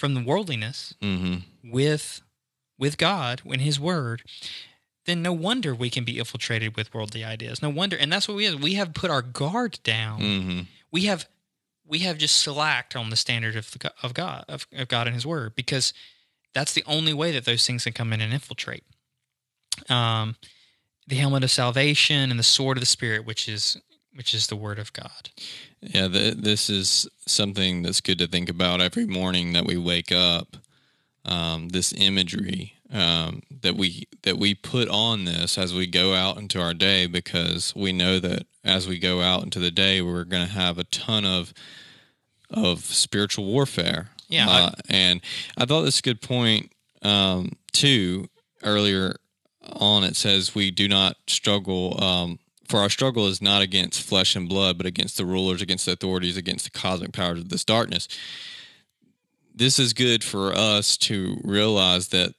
from the worldliness Mm-hmm. with with God in His Word, then no wonder we can be infiltrated with worldly ideas. No wonder, and that's what we have. We have put our guard down. Mm-hmm. We have we have just slacked on the standard of the, of God of, of God and His Word, because that's the only way that those things can come in and infiltrate. Um, the helmet of salvation and the sword of the Spirit, which is which is the Word of God. Yeah, th- this is something that's good to think about every morning that we wake up. Um, this imagery um, that we that we put on this as we go out into our day, because we know that as we go out into the day, we're going to have a ton of of spiritual warfare. Yeah, uh, I, and I thought this is a good point um, too. Earlier on, it says we do not struggle. Um, for our struggle is not against flesh and blood, but against the rulers, against the authorities, against the cosmic powers of this darkness. This is good for us to realize that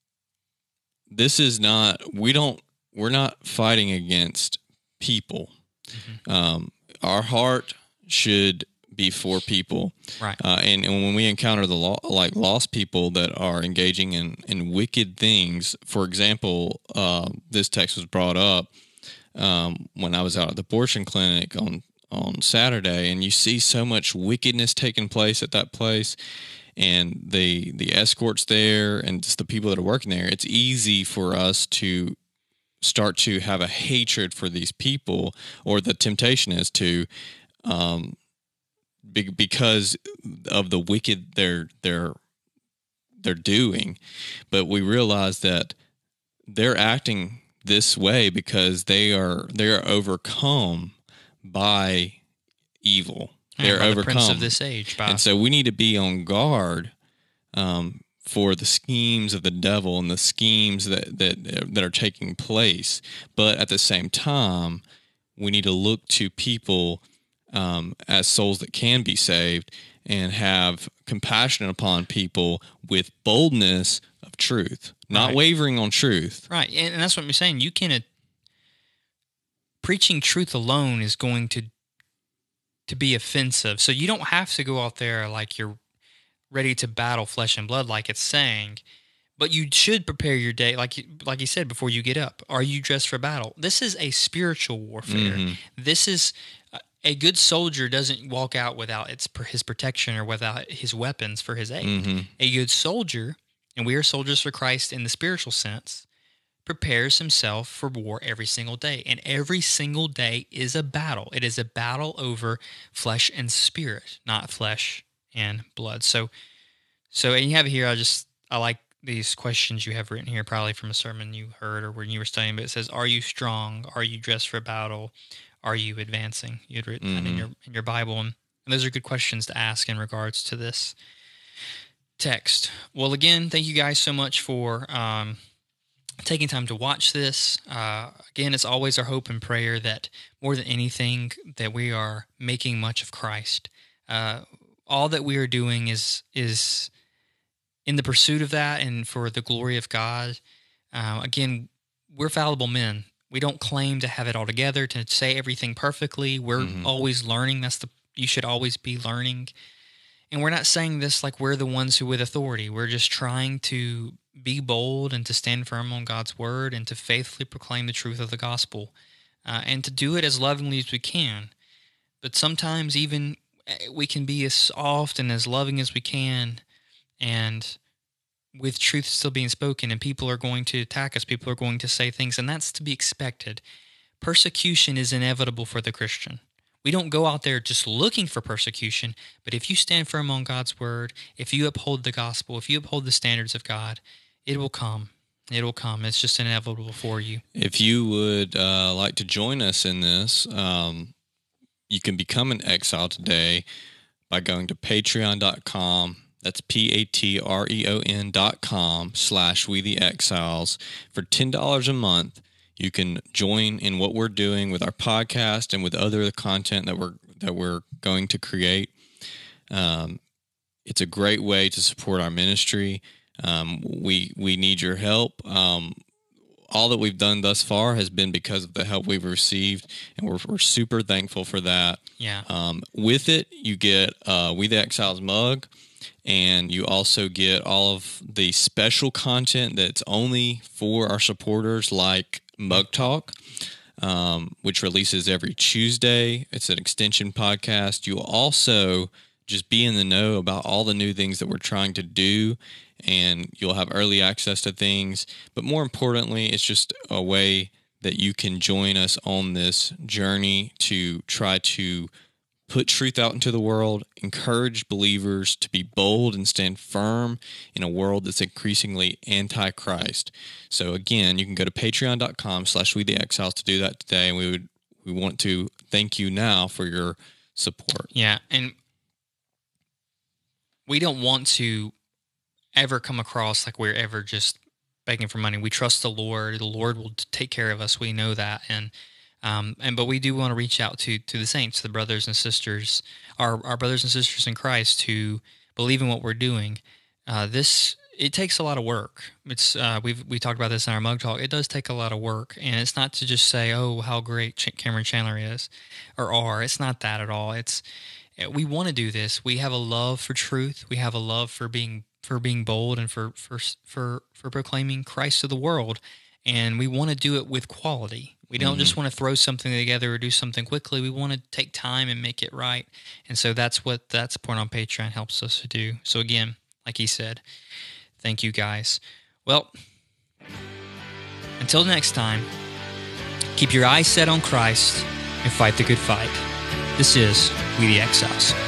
this is not, we don't, we're not fighting against people. Mm-hmm. Um, our heart should be for people. Right. Uh, and, and when we encounter the law, like lost people that are engaging in, in wicked things, for example, uh, this text was brought up um, when I was out at the abortion clinic on, on Saturday, and you see so much wickedness taking place at that place. And the the escorts there and just the people that are working there, it's easy for us to start to have a hatred for these people, or the temptation is to, um, be, because of the wicked they're they're they're doing. But we realize that they're acting this way because they are they are overcome by evil. They're by the overcome. Prince of this age. By... And so we need to be on guard um, for the schemes of the devil and the schemes that, that that are taking place. But at the same time, we need to look to people um, as souls that can be saved and have compassion upon people with boldness of truth, not right. wavering on truth. Right, and that's what I'm saying. You can uh, preaching truth alone is going to to be offensive. So you don't have to go out there like you're ready to battle flesh and blood like it's saying, but you should prepare your day, like you, like you said, before you get up. Are you dressed for battle? This is a spiritual warfare. Mm-hmm. This is, a good soldier doesn't walk out without its his protection or without his weapons for his aid. Mm-hmm. A good soldier, and we are soldiers for Christ in the spiritual sense, prepares himself for war every single day. And every single day is a battle. It is a battle over flesh and spirit, not flesh and blood. So, so and you have it here, I just, I like these questions you have written here, probably from a sermon you heard or when you were studying, but it says, are you strong? Are you dressed for battle? Are you advancing? You had written mm-hmm. that in your, in your Bible. And, and those are good questions to ask in regards to this text. Well, again, thank you guys so much for, um, taking time to watch this. Uh, again, it's always our hope and prayer that more than anything that we are making much of Christ. Uh, all that we are doing is is in the pursuit of that and for the glory of God. Uh, again, we're fallible men. We don't claim to have it all together, to say everything perfectly. We're mm-hmm. always learning. That's the you should always be learning. And we're not saying this like we're the ones who with authority. We're just trying to be bold and to stand firm on God's word and to faithfully proclaim the truth of the gospel uh, and to do it as lovingly as we can. But sometimes even we can be as soft and as loving as we can, and with truth still being spoken, and people are going to attack us, people are going to say things, and that's to be expected. Persecution is inevitable for the Christian. We don't go out there just looking for persecution, but if you stand firm on God's word, if you uphold the gospel, if you uphold the standards of God, it will come. It will come. It's just inevitable for you. If you would uh, like to join us in this, um, you can become an exile today by going to patreon dot com. That's P-A-T-R-E-O-N dot com slash We the Exiles. For ten dollars a month, you can join in what we're doing with our podcast and with other content that we're that we're going to create. Um, it's a great way to support our ministry. Um, we we need your help. Um, all that we've done thus far has been because of the help we've received, and we're, we're super thankful for that. Yeah. Um, with it, you get uh, We the Exiles mug, and you also get all of the special content that's only for our supporters, like Mug Talk, um, which releases every Tuesday. It's an extension podcast. You'll also just be in the know about all the new things that we're trying to do, and you'll have early access to things. But more importantly, it's just a way that you can join us on this journey to try to put truth out into the world, encourage believers to be bold and stand firm in a world that's increasingly anti-Christ. So again, you can go to patreon.com slash we the exiles to do that today, and we would we want to thank you now for your support. Yeah, and we don't want to ever come across like we're ever just begging for money. We trust the Lord. The Lord will take care of us. We know that. And um, and but we do want to reach out to to the saints, the brothers and sisters, our our brothers and sisters in Christ who believe in what we're doing. Uh, this it takes a lot of work. It's uh, we've we talked about this in our Mug Talk. It does take a lot of work, and it's not to just say, "Oh, how great Ch- Cameron Chandler is," or "are." It's not that at all. It's we want to do this. We have a love for truth. We have a love for being for being bold and for for for for proclaiming Christ to the world, and we want to do it with quality. We don't mm-hmm. just want to throw something together or do something quickly. We want to take time and make it right, and so that's what that support on Patreon helps us to do. So again, like he said, thank you guys. Well, until next time, keep your eyes set on Christ and fight the good fight. This is We the Exiles.